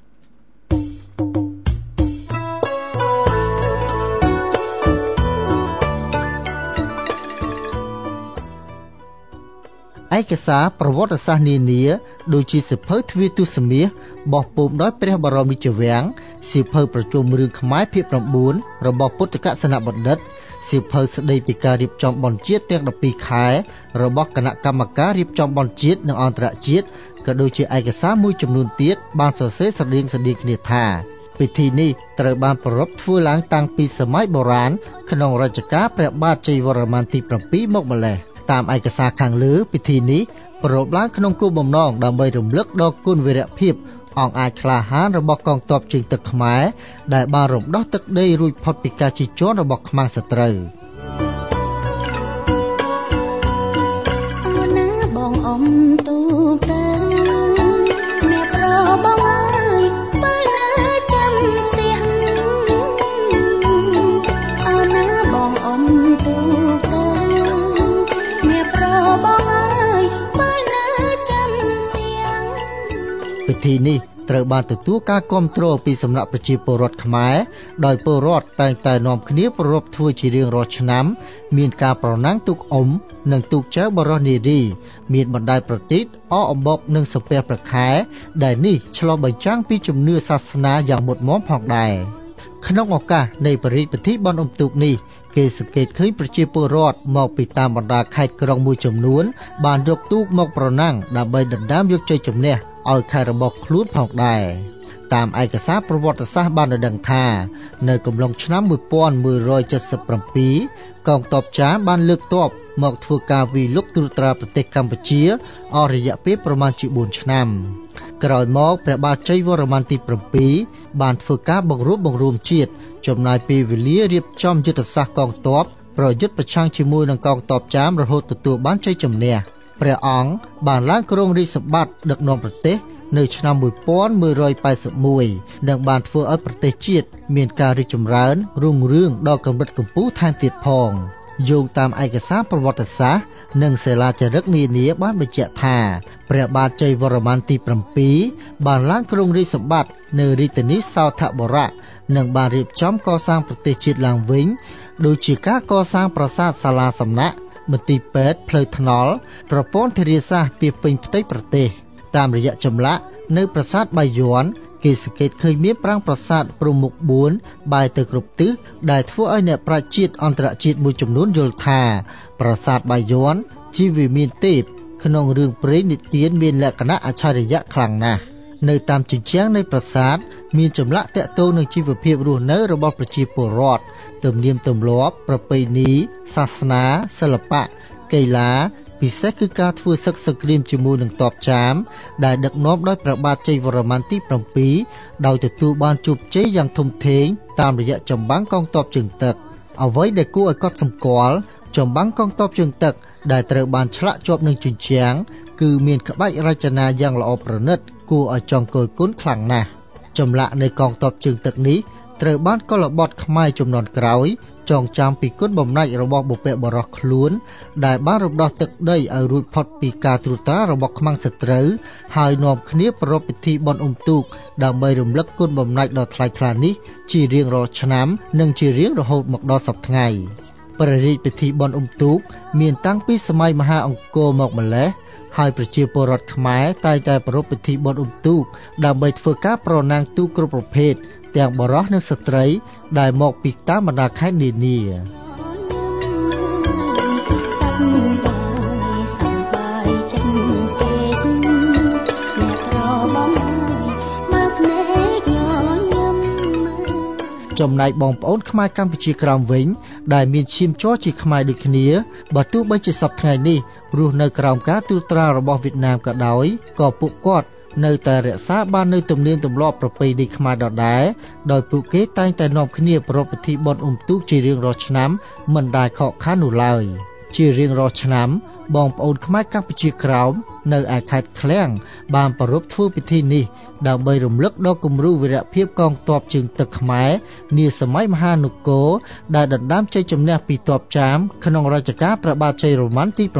ឯកសារប្រវត្តិសាស្ត្រនានាដូចជាសៀវភៅទ្វារទស្សមាសបោះពុម្ពដោយព្រះបរមរាជវាំងសៀវភៅប្រជុំរឿងខ្មែរភាគ៩របស់ពុទ្ធកសនបណ្ឌិតសៀវភៅស្ដីពីការរៀបចំបុណ្យជាតិទាំងដប់ពីរខែរបស់គណៈកម្មការរៀបចំបុណ្យជាតិនិងអន្តរជាតិក៏ដូចជាឯកសារមួយចំនួនទៀតបានសរសេរស្រដៀងស្រដៀងគ្នាថាពិធីនេះត្រូវបានប្រារព្ធធ្វើឡើងតាំងពីសម័យបុរាណក្នុងរជ្ជកាលព្រះបាទជ័យវរ្ម័នទី៧មកម្ល៉េះតាមឯកសារខាងលើពិធីនេះប្រារព្ធឡើងក្នុងគោលបំណងដើម្បីរំលឹកដល់គុណវីរភាពអង្គអាចក្លាហានរបស់កងទ័ពជើងទឹកខ្មែរដែលបានរំដោះទឹកដីរួចផុតពីការជិះជាន់របស់ខ្មាំងសត្រូវអូណាបងអ៊ំទូទៅអ្នកប្របងអើយបើណាចាំផ្ទះអូណាបងអ៊ំទូទៅអ្នកប្របងអើយបើណាចាំផ្ទះពិធីនេះត្រូវបានទទួលការគាំទ្រពីសំណាក់ប្រជាពលរដ្ឋខ្មែរដោយពលរដ្ឋតែងតែនាំគ្នាប្រារព្ធធ្វើជារៀងរាល់ឆ្នាំមានការប្រណាំងទូកអុំនិងទូកចែវបរោះនារីមានបណ្ដាយប្រទីបអកអំបុកនិងសំពះព្រះខែដែលនេះឆ្លុះបញ្ចាំងពីជំនឿសាសនាយ៉ាងមុតមាំផងដែរក្នុងឱកាសនៃព្រះរាជពិធីបុណ្យអុំទូកនេះគេសង្កេតឃើញប្រជាពលរដ្ឋមកពីតាមបណ្ដាខេត្តក្រុងមួយចំនួនបានយកទូកមកប្រណាំងដើម្បីដណ្ដើមយកជ័យជំនះឲ្យខេត្តរបស់ខ្លួនផងដែរតាមឯកសារប្រវត្តិសាស្ត្របានដឹងថានៅកំឡុងឆ្នាំmột nghìn một trăm七mươi bảyកងទ័ពចាមបានលើកទ័ពមកធ្វើការវាយលុកត្រួតត្រាប្រទេសកម្ពុជាអស់រយៈពេលប្រមាណជាបួនឆ្នាំក្រោយមកព្រះបាទជ័យវរ្ម័នទី៧បានធ្វើការបង្រួបបង្រួមជាតិចំណាយពេលវេលារៀបចំយុទ្ធសាស្ត្រកងទ័ពប្រយុទ្ធប្រឆាំងជាមួយនឹងកងទ័ពចាមរហូតទទួលបានជ័យជំនះព្រះអង្គបានឡើងគ្រងរាជ្យសម្បត្តិដឹកនាំប្រទេសនៅឆ្នាំmột nghìn một trăm tám mươi mốtនិងបានធ្វើឲ្យប្រទេសជាតិមានការរីកចម្រើនរុងរឿងដល់កម្រិតកំពូលថែមទៀតផងយោងតាមឯកសារប្រវត្តិសាស្ត្រនិងសិលាចារឹកនានាបានបញ្ជាក់ថាព្រះបាទជ័យវរ្ម័នទី៧បានឡើងគ្រងរាជ្យសម្បត្តិនៅរាជធានីសោថបុរៈនិងបានរៀបចំកសាងប្រទេសជាតិឡើងវិញដូចជាការកសាងប្រាសាទសាលាសំណាក់មន្ទីរពេទ្យផ្លូវថ្នល់ប្រព័ន្ធធារាសាស្ត្រពាសពេញផ្ទៃប្រទេសតាមរយៈចម្លាក់នៅប្រាសាទបាយ័នគេសង្កេតឃើញមានប្រាង្គប្រាសាទព្រំមុខបួនបែរទៅគ្រប់ទិសដែលធ្វើឲ្យអ្នកប្រាជ្ញជាតិអន្តរជាតិមួយចំនួនយល់ថាប្រាសាទបាយ័នជាវិមានទេពក្នុងរឿងព្រេងនិទានមានលក្ខណៈអច្ឆរិយៈខ្លាំងណាស់នៅតាមជញ្ជាំងនៃប្រាសាទមានចម្លាក់ទាក់ទងនឹងជីវភាពរស់នៅរបស់ប្រជាពលរដ្ឋទំនៀមទម្លាប់ប្រពៃណីសាសនាសិល្បៈកីឡាពិសេសគឺការធ្វើសឹកសង្គ្រាមជាមួយនឹងទ័ពចាមដែលដឹកនាំដោយព្រះបាទជ័យវរ្ម័នទី៧ដោយទទួលបានជោគជ័យយ៉ាងធំធេងតាមរយៈចម្បាំងកងទ័ពជើងទឹកអ្វីដែលគួរឲ្យកត់សម្គាល់ចម្បាំងកងទ័ពជើងទឹកដែលត្រូវបានឆ្លាក់ជាប់នឹងជញ្ជាំងគឺមានក្បាច់រចនាយ៉ាងល្អប្រណិតគួរឲ្យចង់គយគន់ខ្លាំងណាស់ចម្លាក់នៃកងទ័ពជើងទឹកនេះត្រូវបានកុលបុត្រខ្មែរជំនាន់ក្រោយចងចាំពីគុណបំណាច់របស់បុព្វបុរសខ្លួនដែលបានរំដោះទឹកដីឲ្យរួចផុតពីការត្រួតត្រារបស់ខ្មាំងសត្រូវហើយនាំគ្នាប្រារព្ធពិធីបុណ្យអុំទូកដើម្បីរំលឹកគុណបំណាច់ដ៏ថ្លៃថ្លានេះជារៀងរាល់ឆ្នាំនិងជារៀងរហូតមកដល់សព្វថ្ងៃព្រះរាជពិធីបុណ្យអុំទូកមានតាំងពីសម័យមហាអង្គរមកម្ល៉េះហើយប្រជាពលរដ្ឋខ្មែរតែងតែប្រារព្ធពិធីបុណ្យអុំទូកដើម្បីធ្វើការប្រណាំងទូកគ្រប់ប្រភេទទាំងបុរសនិងស្ត្រីដែលមកពីតាមបណ្ដាខេត្តនានាចំណែកបងប្អូនខ្មែរកម្ពុជាក្រោមវិញដែលមានឈាមជ័រជាខ្មែរដូចគ្នាបើទោះបីជាសពថ្ងៃនេះរស់នៅក្រោមការត្រួតត្រារបស់វៀតណាមក៏ដោយក៏ពួកគាត់នៅតែរក្សាបាននូវទំនៀមទម្លាប់ប្រពៃណីខ្មែរដដែលដោយពួកគេតែងតែនាំគ្នាប្រារព្ធពិធីបុណ្យអុំទូកជារៀងរាល់ឆ្នាំមិនដែលខកខាននោះឡើយជារៀងរាល់ឆ្នាំបងប្អូនខ្មែរកម្ពុជាក្រោមនៅឯខេត្តឃ្លាំងបានប្រារព្ធធ្វើពិធីនេះដើម្បីរំលឹកដល់គំរូវីរភាពកងទ័ពជើងទឹកខ្មែរនាសម័យមហានគរដែលដណ្ដើមជ័យជំនះពីទ័ពចាមក្នុងរជ្ជកាលព្រះបាទជ័យវរ្ម័នទី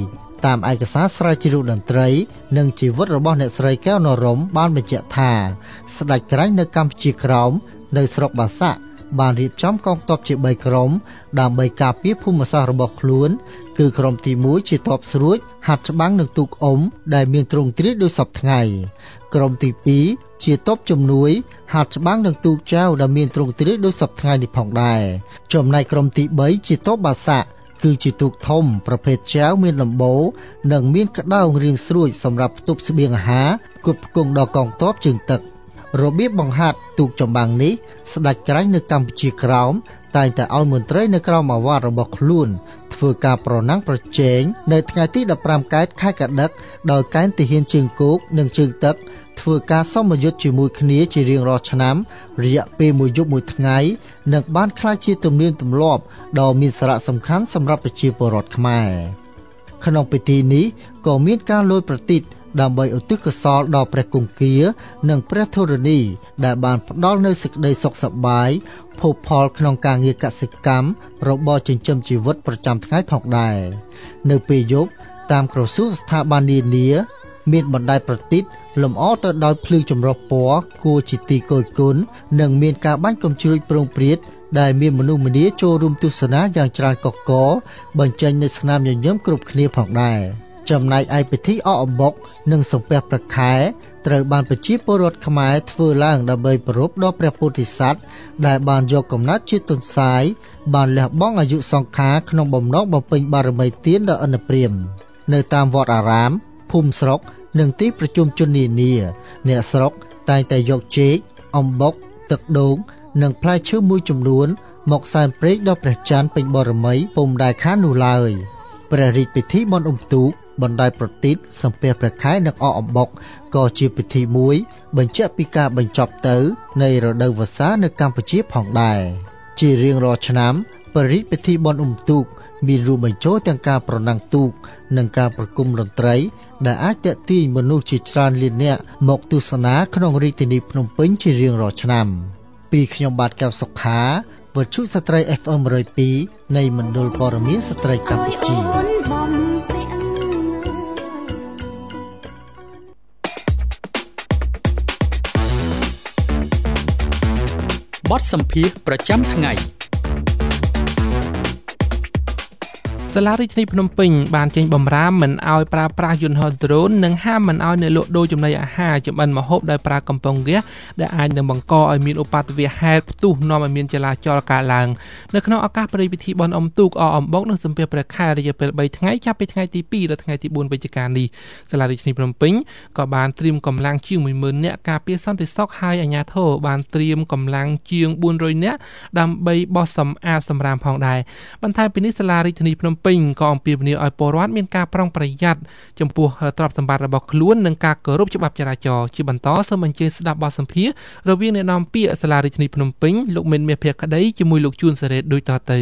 7តាមឯកសារស្រាវជ្រាវតន្ត្រីនិងជីវិតរបស់អ្នកស្រីកែវនរមបានបញ្ជាក់ថាស្ដេចក្រាញ់នៅកម្ពុជាក្រោមនៅស្រុកបាសាក់បានរៀបចំកងទ័ពជាបីក្រុមដើម្បីការពារភូមិសាស្ត្ររបស់ខ្លួនគឺក្រុមទី1ជាទ័ពស្រួចហាត់ច្បាំងនឹងទូកអុំដែលមានទ្រង់ទ្រាយដូចសពថ្ងៃក្រុមទី2ជាទ័ពជំនួយហាត់ច្បាំងនឹងទូកចៅដែលមានទ្រង់ទ្រាយដូចសពថ្ងៃនេះផងដែរចំណែកក្រុមទី3ជាទ័ពបាសាក់គឺជាទូកធំប្រភេទចៅមានលំបូរនិងមានក្តៅរាងស្រួចសម្រាប់ផ្ទុកស្បៀងអាហារផ្គត់ផ្គង់ដល់កងទ័ពជើងទឹករបៀបបង្ហាត់ទូកចម្បាំងនេះស្ដេចក្រាញ់នៅកម្ពុជាក្រោមតែងតែឲ្យមន្ត្រីនៅក្រោមអាវ៉ាត់របស់ខ្លួនធ្វើការប្រណាំងប្រជែងនៅថ្ងៃទីដប់ប្រាំកែតខែកដឹកដោយកេណ្ឌទាហានជើងគោកនិងជើងទឹកធ្វើការសមយុទ្ធជាមួយគ្នាជារៀងរាល់ឆ្នាំរយៈពេលមួយយប់មួយថ្ងៃនិងបានក្លាយជាទំនៀមទម្លាប់ដ៏មានសារៈសំខាន់សម្រាប់ប្រជាពលរដ្ឋខ្មែរក្នុងពិធីនេះក៏មានការលួចប្រទីបដើម្បីឧទ្ទិសកុសលដល់ព្រះគង្គានិងព្រះធរណីដែលបានផ្ដល់នូវសេចក្តីសុខសប្បាយភោគផលក្នុងការងារកសិកម្មរបរចិញ្ចឹមជីវិតប្រចាំថ្ងៃផងដែរនៅពេលយប់តាមក្រសួងស្ថាប័ននានាមានបណ្ដាយប្រទីបលម្អទៅដោយភ្លឺចម្រុះពណ៌គួរជាទីគយគន់និងមានការបាញ់កាំជ្រួចប្រងព្រាតដែលមានមនុស្សម្នាចូលរួមទស្សនាយ៉ាងច្រើនកកកបញ្ចេញនូវស្នាមញញឹមគ្រប់គ្នាផងដែរចំណែកឯពិធីអកអំបុកនិងសំពះព្រះខែត្រូវបានប្រជាពលរដ្ឋខ្មែរធ្វើឡើងដើម្បីប្រារព្ធដល់ព្រះពោធិសត្វដែលបានយកកំណើតជាទុនសាយបានលះបង់អាយុសង្ខារក្នុងបំណងបំពេញបារមីទានដល់ឥន្ទព្រាហ្មណ៍នៅតាមវត្តអារាមភូមិស្រុកនិងទីប្រជុំជននានាអ្នកស្រុកតែងតែយកចេកអំបុកទឹកដូងនិងផ្លែឈើមួយចំនួនមកសែនព្រេនដល់ព្រះច័ន្ទពេញបរមីពុំដែលខាននោះឡើយព្រះរាជពិធីបុណ្យអុំទូកបណ្ដាយប្រទីបសំពះព្រះខែនិងអកអំបុកក៏ជាពិធីមួយបញ្ជាក់ពីការបញ្ចប់ទៅនៃរដូវវស្សានៅកម្ពុជាផងដែរជារៀងរាល់ឆ្នាំព្រះរាជពិធីបុណ្យអុំទូកមានរួមបញ្ចូលទាំងការប្រណាំងទូកនិងការប្រគំតន្ត្រីដែលអាចទាក់ទាញមនុស្សជាច្រើនលាននាក់មកទស្សនាក្នុងរាជធានីភ្នំពេញជារៀងរាល់ឆ្នាំពីខ្ញុំបាទកែវសុខាវិទ្យុស្ត្រី เอฟ เอ็ม หนึ่งศูนย์สองនៃមណ្ឌលព័ត៌មានស្ត្រីកម្ពុជាបទសម្ភាសន៍ប្រចាំថ្ងៃសាលារដ្ឋាភិបាលភ្នំពេញបានចេញបម្រាមមិនឲ្យប្រើប្រាស់យន្តហោះដ្រូននិងហាមមិនឲ្យអ្នកលក់ដូរចំណីអាហារចម្អិនម្ហូបដោយប្រើកំប៉ុងហ្គាសដែលអាចនឹងបង្កឲ្យមានឧបទ្ទវហេតុផ្ទុះនាំឲ្យមានចលាចលកើតឡើងនៅក្នុងឱកាសប្រតិបត្តិពិធីបុណ្យអុំទូកអអំបុកនិងសំពះព្រះខែរយៈពេលបីថ្ងៃចាប់ពីថ្ងៃទីពីរដល់ថ្ងៃទីបួនវិច្ឆិកានេះសាលារដ្ឋាភិបាលភ្នំពេញក៏បានត្រៀមកម្លាំងជាងមួយម៉ឺននាក់ការពារសន្តិសុខហើយអាជ្ញាធរបានត្រៀមកម្លាំងជាងបួនរយនាក់ដើម្បីបោះសម្អាតសម្រាមផងដែរបន្ថែមពីនេះសាលារដ្ឋាភិបាលភ្នំពេញក៏អំពាវនាវឲ្យពលរដ្ឋមានការប្រុងប្រយ័ត្នចំពោះទ្រព្យសម្បត្តិរបស់ខ្លួននិងការគោរពច្បាប់ចរាចរណ៍ជាបន្តសូមអញ្ជើញស្ដាប់បទសម្ភាសន៍រវាងអ្នកនាំពាក្យសាលារដ្ឋាភិបាលភ្នំពេញលោកមេនមាសភក្តីជាមួយលោកជួនសេរីដូចតទៅ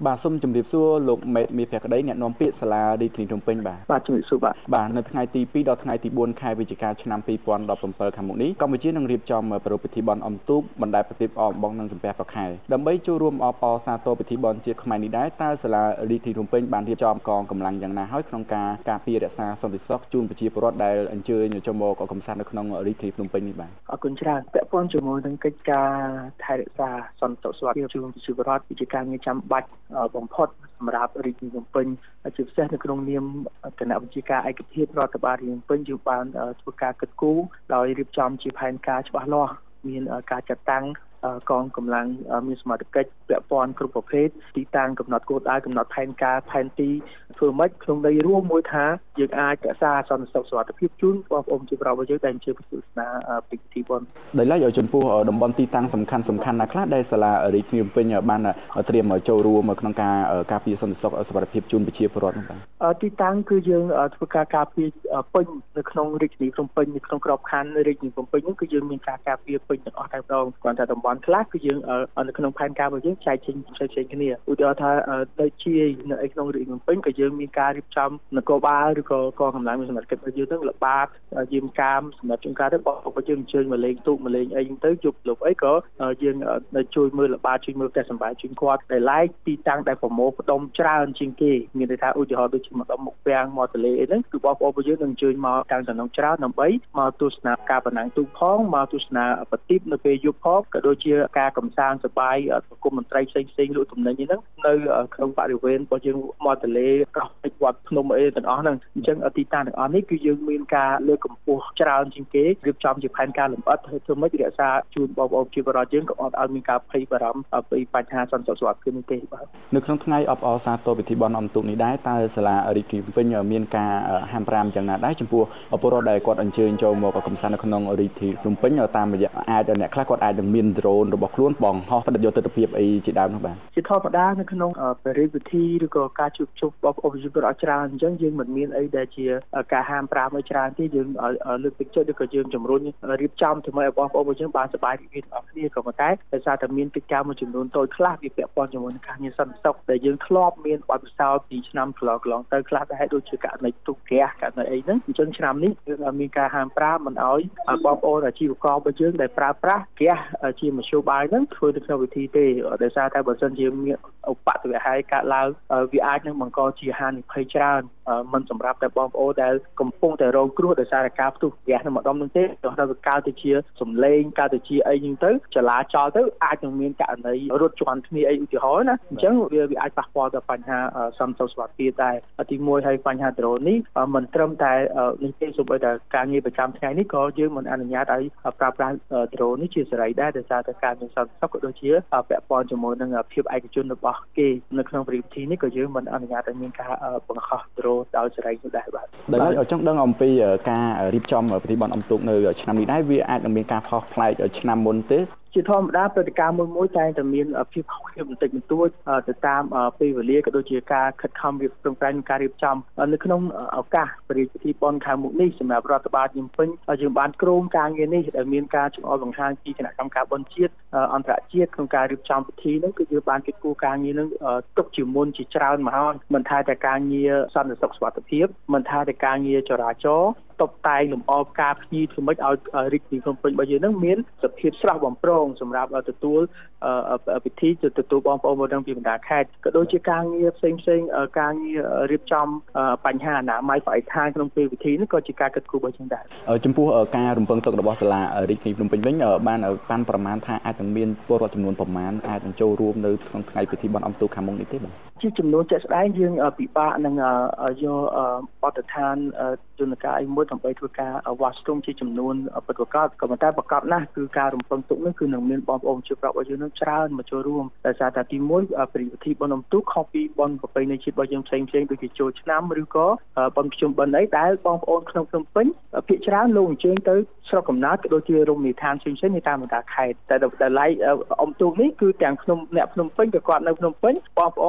បាទសូមជម្រាបសួរលោកមេតមីភក្តីអ្នកនាំពាក្យសាលារាជធានីភ្នំពេញបាទបាទជម្រាបសួរបាទបាទនៅថ្ងៃទីពីរដល់ថ្ងៃទីបួនខែវិច្ឆិកាឆ្នាំពីរពាន់ដប់ប្រាំខាងមុខនេះកម្ពុជានឹងរៀបចំប្រពៃពិធីបុណ្យអុំទូកបណ្ដែតប្រទីបអមបងនិងសំពះប្រខែដើម្បីចូលរួមអបអរសាទរពិធីបុណ្យជាតិខ្មែរនេះដែរតើសាលារាជធានីភ្នំពេញបានរៀបចំកងកម្លាំងយ៉ាងណាហើយក្នុងការការពាររក្សាសន្តិសុខជូនប្រជាពលរដ្ឋដែលអញ្ជើញចូលមកកំសាន្តនៅក្នុងរាជធានីភ្នំពេញនេះបាទអរគុណច្រើនពាក់ព័ន្ធជាមួយនឹងកិច្ចការថែរក្សាសន្តិសុខជូនប្រជាពលរដ្ឋជាការងារចាំបាច់បំផុតសម្រាប់រាជធានីភ្នំពេញជាពិសេសនៅក្នុងនាមគណៈវិជាការឯកភាពរដ្ឋបាលរាជធានីភ្នំពេញយើងបានធ្វើការគិតគូរដោយរៀបចំជាផែនការច្បាស់លាស់មានការចាត់តាំងកងកម្លាំងមានសមត្ថកិច្ចពាក់ព័ន្ធគ្រប់ប្រភេទទីតាំងកំណត់គោលដៅកំណត់ផែនការផែនទីធ្វើម៉េចក្នុងន័យរួមមួយថាយើងអាចរក្សាសន្តិសុខសុវត្ថិភាពជូនបងប្អូនជាប្រជាពលរដ្ឋយើងដែលជាពិសេសណាពិធីបុណ្យដោយឡែកចំពោះតំបន់ទីតាំងសំខាន់សំខាន់ណាខ្លះដែលសាលារាជធានីភ្នំពេញបានត្រៀមចូលរួមក្នុងការការពារសន្តិសុខសុវត្ថិភាពជូនប្រជាពលរដ្ឋនោះបាទទីតាំងគឺយើងធ្វើការការពារពេញនៅក្នុងរាជធានីភ្នំពេញនៅក្នុងក្របខ័ណ្ឌរាជធានីភ្នំពេញនោះគឺយើងមានការការពារពេញទាំងអស់តែម្ដងគ្រាន់តែតំបន់ខ្លះគឺយើងនៅក្នុងផែនការរបស់យើងចែកចេញផ្សេងៗគ្នាឧទាហរណ៍ថាដូចជានៅក្នុងរាជធានីភ្នំពេញក៏យើងមានការរៀបចំនគរបាលឬក៏កងកម្លាំងមានសមត្ថកិច្ចរបស់យើងទៅល្បាតយាមកាមសម្រាប់ជួនកាលទៅបងប្អូនយើងអញ្ជើញមកលេងទូកមកលេងអីហ្នឹងទៅជប់លប់អីក៏យើងនៅជួយមើលល្បាតជួយមើលផ្ទះសម្បែងជួយគាត់ដែលឡែកទីតាំងដែលប្រមូលផ្ដុំច្រើនជាងគេមានន័យថាឧទាហរណ៍ដូចជាម្ដុំមុខពាំងមកទលេអីហ្នឹងគឺបងប្អូនរបស់យើងនឹងអញ្ជើញមកតាំងតំណងច្រើនដើម្បីមកទស្សនាការប្រណាំងទូកផងមកទស្សនាប្រទីបនៅពេលយប់ផងក៏ដូចជាការកម្សាន្តសប្បាយប្រគំមន្ត្រីផ្សេងផ្សេងលក់ទំនិញហ្នឹងនៅក្នុងបរិវេណរបស់យើងមកទលេកោះពេជ្រវត្តភ្នំអីទាំងអស់ហ្នឹងអញ្ចឹងទីតាំងទាំងអស់នេះគឺយើងមានការលើកកម្ពស់ច្រើនជាងគេរៀបចំជាផែនការលម្អិតហើយធ្វើម៉េចរក្សាជូនបងប្អូនជាប្រជាពលរដ្ឋយើងកុំឲ្យមានការភ័យបារម្ភពីបញ្ហាសន្តិសុខសុវត្ថិភាពនេះទេបាទនៅក្នុងថ្ងៃអបអរសាទរពិធីបុណ្យអុំទូកនេះដែរតើសាលារាជធានីភ្នំពេញមានការហាមប្រាមយ៉ាងណាដែរចំពោះពលរដ្ឋដែលគាត់អញ្ជើញចូលមកកំសាន្តនៅក្នុងរាជធានីភ្នំពេញតាមរយៈអាចអ្នកខ្លះគាត់អាចនឹងមានដ្រូនរបស់ខ្លួនបងហោះផ្តិតយកទស្សនវិជ្ជាអីជាដើមនោះបាទជាធម្មតានៅក្នុងព្រះរាជពិធីឬក៏ការជួបជុំបងប្អូនប្រជាពលរដ្ឋច្រើនអញ្ចឹងយើងមិនមានអីដែលជាការហាមប្រាមឲ្យច្រើនទេយើងលើកទឹកចិត្តឬក៏យើងជំរុញរៀបចំធ្វើឲ្យបងប្អូនរបស់យើងបានសប្បាយរីករាយទាំងអស់គ្នាក៏ប៉ុន្តែដោយសារតែមានកិច្ចការមួយចំនួនតូចខ្លះវាពាក់ព័ន្ធជាមួយនឹងការងារសន្តិសុខដែលយើងធ្លាប់មានបទពិសោធន៍ពីឆ្នាំកន្លងកន្លងទៅខ្លះដែរដូចជាករណីទុកហ្គាសករណីអីហ្នឹងអញ្ចឹងឆ្នាំនេះយើងមានការហាមប្រាមមិនឲ្យបងប្អូនអាជីវកររបស់យើងដែលប្រើប្រាស់ហ្គាសជាមធ្យោបាយហ្នឹងធ្វើនៅក្នុងវិធីទេដោយសារតែបើសិនជាមានឧបទ្ទវហេតុកើតឡើងវាអាចនឹងបង្កជាហានិភ័យច្រើនមិនសម្រាប់តែបងប្អូនដែលកំពុងតែរងគ្រោះដោយសារតែការផ្ទុះហ្គាសនៅម្ដុំនោះទេដល់ទៅកើតទៅជាសំឡេងកើតទៅជាអីហ្នឹងទៅចលាចលទៅអាចនឹងមានករណីរត់ជាន់គ្នាអីឧទាហរណ៍ណាអញ្ចឹងវាវាអាចប៉ះពាល់ដល់បញ្ហាសន្តិសុខសុវត្ថិភាពដែរទីមួយហើយបញ្ហាដ្រូននេះមិនត្រឹមតែនេះទេសូម្បីតែការងារប្រចាំថ្ងៃនេះក៏យើងមិនអនុញ្ញាតឲ្យប្រើប្រាស់ដ្រូននេះជាសេរីដែរដោយសារតែការងារសន្តិសុខក៏ដូចជាពាក់ព័ន្ធជាមួយនឹងភាពឯកជនរបស់គេនៅក្នុងពិធីនេះក៏យើងមិនអនុញ្ញាតឲ្យមានការបង្ខំដ្រូនដោយសេរីនោះដែរបាទដោយចង់ដឹងអំពីការរៀបចំពិធីបុណ្យអុំទូកនៅឆ្នាំនេះដែរវាអាចនឹងមានការខុសប្លែកឆ្នាំមុនទេជាធម្មតាព្រឹត្តិការណ៍មួយមួយតែតែមានភាពខុសគ្នាបន្តិចបន្តួចទៅតាមពេលវេលាក៏ដូចជាការខិតខំរៀបប្រឹងប្រែងការរៀបចំនៅក្នុងឱកាសព្រះរាជពិធីបុណ្យខាងមុខនេះសម្រាប់រដ្ឋបាលភ្នំពេញយើងបានក្រុមការងារនេះដែលមានការចង្អុលបង្ហាញពីគណៈកម្មការបុណ្យជាតិអន្តរជាតិក្នុងការរៀបចំពិធីនោះគឺយើងបានគិតគូរការងារនឹងទុកជាមុនជាច្រើនមកហើយមិនថាតែការងារសន្តិសុខសុវត្ថិភាពមិនថាតែការងារចរាចរណ៍តុបតែងលម្អការភ្ញៀវធ្វើម៉េចឲ្យរាជធានីភ្នំពេញរបស់យើងនឹងមានសភាពស្រស់បំព្រងសម្រាប់ទទួលពិធីទទួលបងប្អូនមកដល់ពីបណ្ដាខេត្តក៏ដូចជាការងារផ្សេងផ្សេងការងាររៀបចំបញ្ហាអនាម័យបរិស្ថានក្នុងពេលពិធីនេះក៏ជាការគិតគូររបស់យើងដែរចំពោះការរំពឹងទុករបស់សាលារាជធានីភ្នំពេញវិញបានបានប្រមាណថាអាចនឹងមានពលរដ្ឋចំនួនប្រមាណអាចនឹងចូលរួមនៅក្នុងថ្ងៃពិធីបុណ្យអុំទូកខាងមុខនេះទេបាទជាចំនួនជាក់ស្ដែងយើងពិបាកនឹងយកបទដ្ឋានយន្តការមួយដើម្បីធ្វើការវាស់ស្ទង់ជាចំនួនពិតប្រាកដក៏ប៉ុន្តែប្រកបណាស់គឺការរំពឹងទុកនេះគឺនឹងមានបងប្អូនជាប្រាប់របស់យើងនឹងច្រើនមកចូលរួមដោយសារតែទីមួយពិធីបុណ្យអុំទូកខុសពីបុណ្យប្រពៃណីជាតិរបស់យើងផ្សេងផ្សេងដូចជាចូលឆ្នាំឬក៏បុណ្យភ្ជុំបិណ្ឌអីដែលបងប្អូនក្នុងភ្នំពេញភាគច្រើនលោកអញ្ជើញទៅស្រុកកំណើតក៏ដូចជារមណីយដ្ឋានផ្សេងផ្សេងនៅតាមបណ្ដាខេត្តតែដល់ឡៃអុំទូកនេះគឺទាំងក្នុងអ្នកភ្នំពេញក៏គាត់នៅភ្នំពេញបងប្អូនរបស់យើង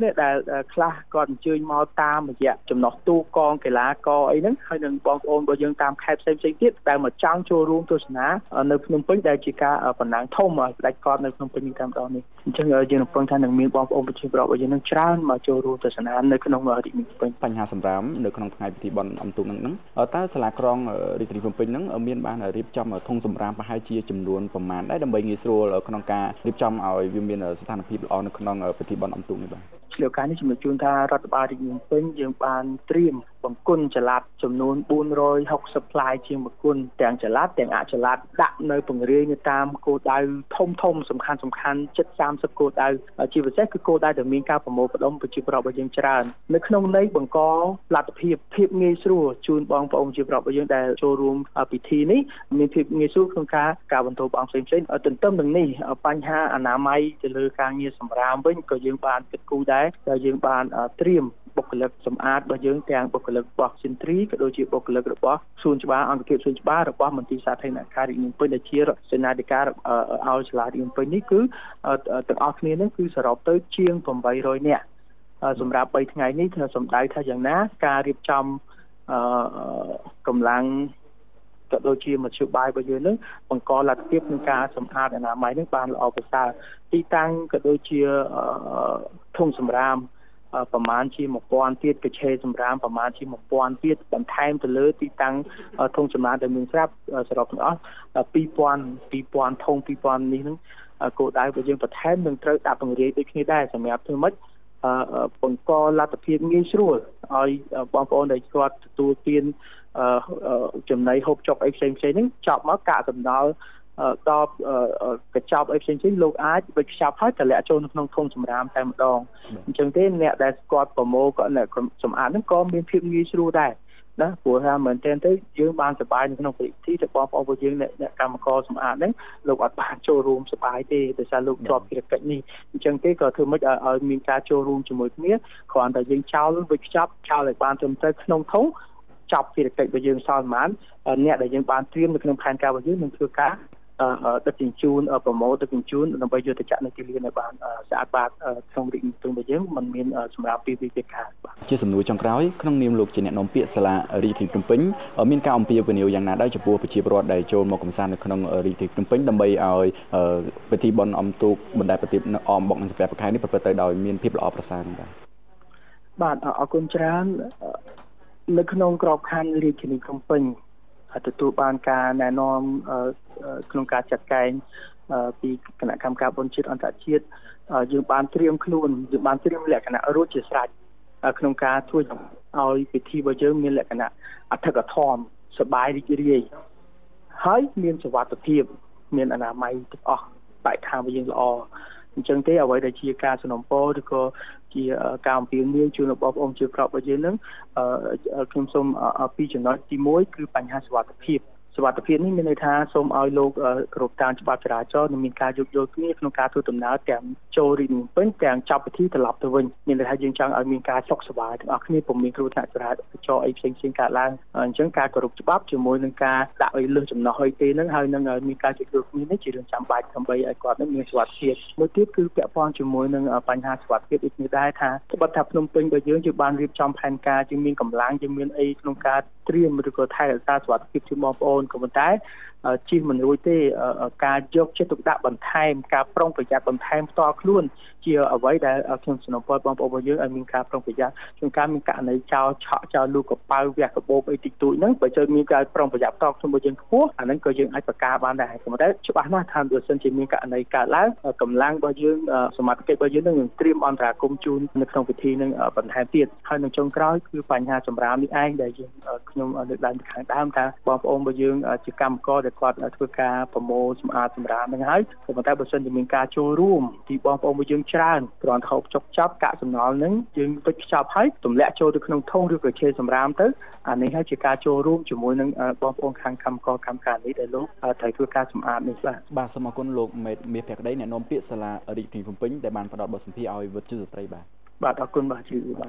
នេះដែលខ្លះគាត់អញ្ជើញមកតាមរយៈចំណោះទូកងកីឡាករអីហ្នឹងហើយនឹងបងប្អូនរបស់យើងតាមខេត្តផ្សេងៗទៀតដែលមកចង់ចូលរួមទស្សនានៅភ្នំពេញដែលជាការបណ្ដាញធំឲ្យផ្ដាច់គាត់នៅភ្នំពេញនេះតែម្ដងនេះអញ្ចឹងយើងរំពឹងថានឹងមានបងប្អូនប្រជាពលរដ្ឋរបស់យើងនឹងច្រើនមកចូលរួមទស្សនានៅក្នុងរាជធានីភ្នំពេញបញ្ហាសម្រាមនៅក្នុងថ្ងៃពិធីបុណ្យអុំទូកហ្នឹងតើសាលាក្រុងរាជធានីភ្នំពេញហ្នឹងមានបានរៀបចំធុងសម្រាមប្រហែលជាចំនួនប្រមាណដែរដើម្បីងាយស្រួលក្នុងការរៀបចំឲ្យវាមានស្ថានភាពល្អនៅក្នុងពិធីបុណ្យអុំទូកនេះបាទឆ្លៀវការនេះជំរាបជូនថារដ្ឋបាលរាជធានីភ្នំពេញយើងបានត្រៀមបង្គន់ចល័តចំនួនbốnហុកសិបផ្លាយជាងបង្គន់ទាំងចល័តទាំងអចល័តដាក់នៅពង្រាយនៅតាមគោលដៅធំធំសំខាន់សំខាន់ជិតសាមសិបគោលដៅជាពិសេសគឺគោលដៅដែលមានការប្រមូលផ្ដុំប្រជាពលរដ្ឋរបស់យើងច្រើននៅក្នុងន័យបង្កលទ្ធភាពភាពងាយស្រួលជូនបងប្អូនប្រជាពលរដ្ឋរបស់យើងដែលចូលរួមពិធីនេះមានភាពងាយស្រួលក្នុងការការបន្តបងផ្សេងផ្សេងទន្ទឹមនឹងនេះបញ្ហាអនាម័យទៅលើការងារសម្រាមវិញក៏យើងបានគិតគូរដែរដែលយើងបានត្រៀមបុគ្គលិកសម្អាតរបស់យើងទាំងបុគ្គលិករបស់សិនទ្រីក៏ដូចជាបុគ្គលិករបស់សួនច្បារអង្គភាពសួនច្បាររបស់មន្ទីរសាធារណការរាជធានីភ្នំពេញដែលជាសេនាធិការឲ្យសាលារាជធានីភ្នំពេញនេះគឺទាំងអស់គ្នានឹងគឺសរុបទៅជាងeight hundredនាក់សម្រាប់threeថ្ងៃនេះថាសម្ដៅថាយ៉ាងណាការរៀបចំកម្លាំងក៏ដូចជាមធ្យោបាយរបស់យើងនឹងបង្កលទ្ធភាពក្នុងការសម្អាតអនាម័យនឹងបានល្អប្រសើរទីតាំងក៏ដូចជាធុងសម្រាមប្រមាណជាone thousandទៀតកញ្ឆេសម្រាមប្រមាណជាone thousandទៀតបន្ថែមទៅលើទីតាំងធុងសម្រាមដែលមានស្រាប់សរុបទាំងអស់two thousand two thousandធុងtwo thousandនេះនឹងគោលដៅរបស់យើងបន្ថែមនឹងត្រូវដាក់ពង្រាយដូចគ្នាដែរសម្រាប់ធ្វើម៉េចបង្កលទ្ធភាពងាយស្រួលឲ្យបងប្អូនដែលគាត់ទទួលទានចំណីហូបចុកអីផ្សេងៗហ្នឹងចប់មកកាកសំណល់ដល់កញ្ចប់អីផ្សេងៗលោកអាចវិចខ្ចប់ហើយតម្លាក់ចូលនៅក្នុងធុងសម្រាមតែម្ដងអញ្ចឹងទេអ្នកដែលគាត់ប្រមូលក៏អ្នកសម្អាតហ្នឹងក៏មានភាពងាយស្រួលដែរណាព្រោះថាមែនទែនទៅយើងបានសប្បាយនៅក្នុងពិធីតែបងប្អូនរបស់យើងអ្នកកម្មករសម្អាតហ្នឹងលោកអត់បានចូលរួមសប្បាយទេដោយសារលោកជាប់ភារកិច្ចនេះអញ្ចឹងទេក៏ធ្វើម៉េចឲ្យមានការចូលរួមជាមួយគ្នាគ្រាន់តែយើងចោលវិចខ្ចប់ចោលឲ្យបានត្រឹមត្រូវក្នុងធុងចាប់ភារកិច្ចរបស់យើងសល់ប្រហែលអ្នកដែលយើងបានត្រៀមនៅក្នុងផែនការរបស់យើងនឹងធ្វើការដឹកជញ្ជូនប្រម៉ូទដឹកជញ្ជូនដើម្បីយកទៅចាក់នៅទីលានឲ្យបានស្អាតបាតក្នុងរាជធានីរបស់យើងមិនមានសម្រាប់ពីវិធីការបាទជាសំណួរចុងក្រោយក្នុងនាមលោកជាអ្នកនាំពាក្យសាលារាជធានីភ្នំពេញមានការអំពាវនាវយ៉ាងណាដែរចំពោះប្រជាពលរដ្ឋដែលចូលមកកម្សាន្តនៅក្នុងរាជធានីភ្នំពេញដើម្បីឲ្យពិធីបុណ្យអុំទូកបណ្ដែតប្រទីបនៅអមបុកនិងសំពះប្រខែនេះប្រព្រឹត្តទៅដោយមានភាពល្អប្រសើរនោះបាទបាទអរគុណច្រើននៅក្នុងក្របខ័ណ្ឌរាជធានីភ្នំពេញទទួលបានការណែនាំក្នុងការចាត់ចែងពីគណៈកម្មការបុណ្យជាតិអន្តរជាតិយើងបានត្រៀមខ្លួនយើងបានត្រៀមលក្ខណៈរួចជាស្រេចក្នុងការជួយឲ្យពិធីរបស់យើងមានលក្ខណៈអធិកធម៌សប្បាយរីករាយហើយមានសុវត្ថិភាពមានអនាម័យទាំងអស់បែបខាងរបស់យើងល្អអញ្ចឹងទេអ្វីដែលជាការសំណពរឬក៏ជាការអំពាវនាវជូនបងប្អូនជាប្របរបស់យើងនឹងខ្ញុំសូមពីចំណុចទីoneគឺបញ្ហាសុវត្ថិភាពសុវត្ថិភាពនេះមានន័យថាសូមឲ្យលោកគ្រប់តាមច្បាប់ចរាចរណ៍និងមានការយោគយល់គ្នាក្នុងការធ្វើដំណើរទាំងចូលរាជធានីភ្នំពេញទាំងចាប់ពិធីត្រឡប់ទៅវិញមានន័យថាយើងចង់ឲ្យមានការសុខសប្បាយទាំងអស់គ្នាពុំមានគ្រោះថ្នាក់ចរាចរណ៍អីផ្សេងៗកើតឡើងអញ្ចឹងការគោរពច្បាប់ជាមួយនឹងការដាក់ឲ្យលើសចំណោះអីទេហ្នឹងហើយនឹងមានការយោគយល់គ្នានេះជារឿងចាំបាច់ដើម្បីឲ្យគាត់នឹងមានសុវត្ថិភាពមួយទៀតគឺពាក់ព័ន្ធជាមួយនឹងបញ្ហាសុវត្ថិភាពដូចនេះដែរថាត្បិតថាភ្នំពេញរបស់យើងយើងបានរៀបចំផែនការយើងមានកម្លាំងយើងមានអីក្នុងការត្រៀមឬក៏ថែរក្សាសុវត្ថិភាពជូនបងប្អូនក៏ប៉ុន្តែជិះមិនរួចទេការយកចិត្តទុកដាក់បន្ថែមការប្រុងប្រយ័ត្នបន្ថែមផ្ទាល់ខ្លួនជាអ្វីដែលខ្ញុំសនំពរបងប្អូនរបស់យើងឲ្យមានការប្រុងប្រយ័ត្នក្នុងការមានករណីចោលឆក់ចោលលូកកប៉ៅវះកបោបអីតិចតួចហ្នឹងបើជើមានការប្រុងប្រយ័ត្នផ្ទាល់ខ្លួនរបស់យើងខ្ពស់អាហ្នឹងក៏យើងអាចប្រកាសបានដែរប៉ុន្តែច្បាស់ណាស់ថាបើសិនជាមានករណីកើតឡើងកម្លាំងរបស់យើងសមត្ថកិច្ចរបស់យើងនឹងត្រៀមអន្តរាគមន៍ជូននៅក្នុងពិធីនឹងបន្ថែមទៀតហើយនៅចុងក្រោយគឺបញ្ហាសម្រាមនេះឯងដែលយើងខ្ញុំលើកឡើងពីខាងដើមថាបងប្អូនរបស់យើងជាកម្មករដែលគាត់ធ្វើការប្រមូលសម្អាតសម្រាមហ្នឹងហើយក៏ប៉ុន្តែបើសិនជាមានការចូលរួមពីបងប្អូនរបស់យើងច្រើនគ្រាន់តែហូបចុកចាប់កាកសំណល់ហ្នឹងយើងវិចខ្ចប់ហើយទម្លាក់ចូលទៅក្នុងធុងឬក៏ឆេសម្រាមទៅអានេះហើយជាការចូលរួមជាមួយនឹងបងប្អូនខាងកម្មករកម្មការនេះដែលលោកត្រូវធ្វើការសម្អាតនេះបាទបាទសូមអរគុណលោកមេតមាសភក្តីអ្នកនាំពាក្យសាលារាជធានីភ្នំពេញដែលបានផ្ដល់បទសម្ភាសន៍ឲ្យវិទ្យុស្ត្រីបាទបាទអរគុណបាទជឿបាទ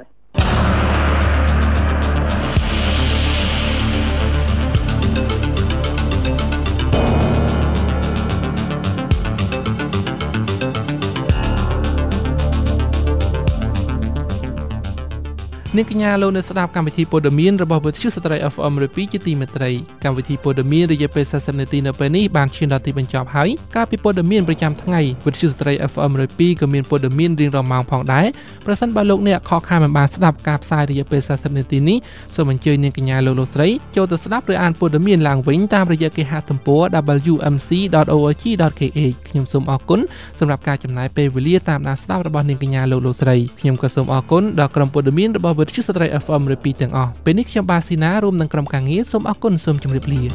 នាងកញ្ញាលោកនៅស្ដាប់កម្មវិធីព័ត៌មានរបស់វិទ្យុស្ត្រី เอฟ เอ็ม មួយ ជាទីមេត្រីកម្មវិធីព័ត៌មានរយៈពេលสี่สิบនាទីនៅពេលនេះបានឈានដល់ទីបញ្ចប់ហើយក្រៅពីព័ត៌មានប្រចាំថ្ងៃវិទ្យុស្ត្រី เอฟ เอ็ม មួយ ក៏មានព័ត៌មានរៀងរាល់ម៉ោងផងដែរប្រសិនបើលោកអ្នកខកខានមិនបានស្ដាប់ការផ្សាយរយៈពេលสี่สิบនាទីនេះសូមអញ្ជើញនាងកញ្ញាលោកលោកស្រីចូលទៅស្ដាប់ឬអានព័ត៌មានឡើងវិញតាមរយៈគេហទំព័រ ดับเบิลยู เอ็ม ซี ดอท โอ อาร์ จี ดอท เค เอช ខ្ញុំសូមអរគុណសម្រាប់ការចំណាយពេលវេលាតាមដានស្ដាប់របស់នាងកញ្ញាលោកលោកស្រីខ្ញុំក៏សូមអរគុណដល់ក្រុមព័ត៌មានរបស់វិទ្យុស្ត្រី เอฟ เอ็ม មួយ ទាំងអស់ពេលនេះខ្ញុំបាទស៊ីណារួមនឹងក្រុមការងារសូមអរគុណសូមជម្រាបលា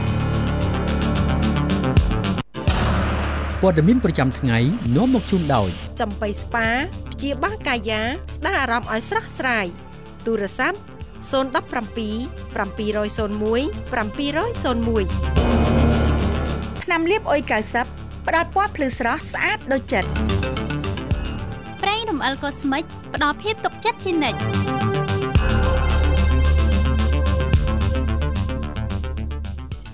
ព័ត៌មានប្រចាំថ្ងៃនាំមកជូនដោយចំបៃស្ប៉ាព្យាបាលកាយាស្ដារអារម្មណ៍ឲ្យស្រស់ស្រាយទូរស័ព្ទศูนย์ หนึ่ง เจ็ด เจ็ด ศูนย์ หนึ่ง ศูนย์ หนึ่ง ศูนย์ หนึ่ง ថ្នាំលាបអុយ เก้าสิบ ផ្ដល់ពណ៌ភ្លឺស្រស់ស្អាតដូចចិត្តប្រេងរំអិលកូស្មិចផ្ដល់ភាពទុកចិត្តជានិច្ច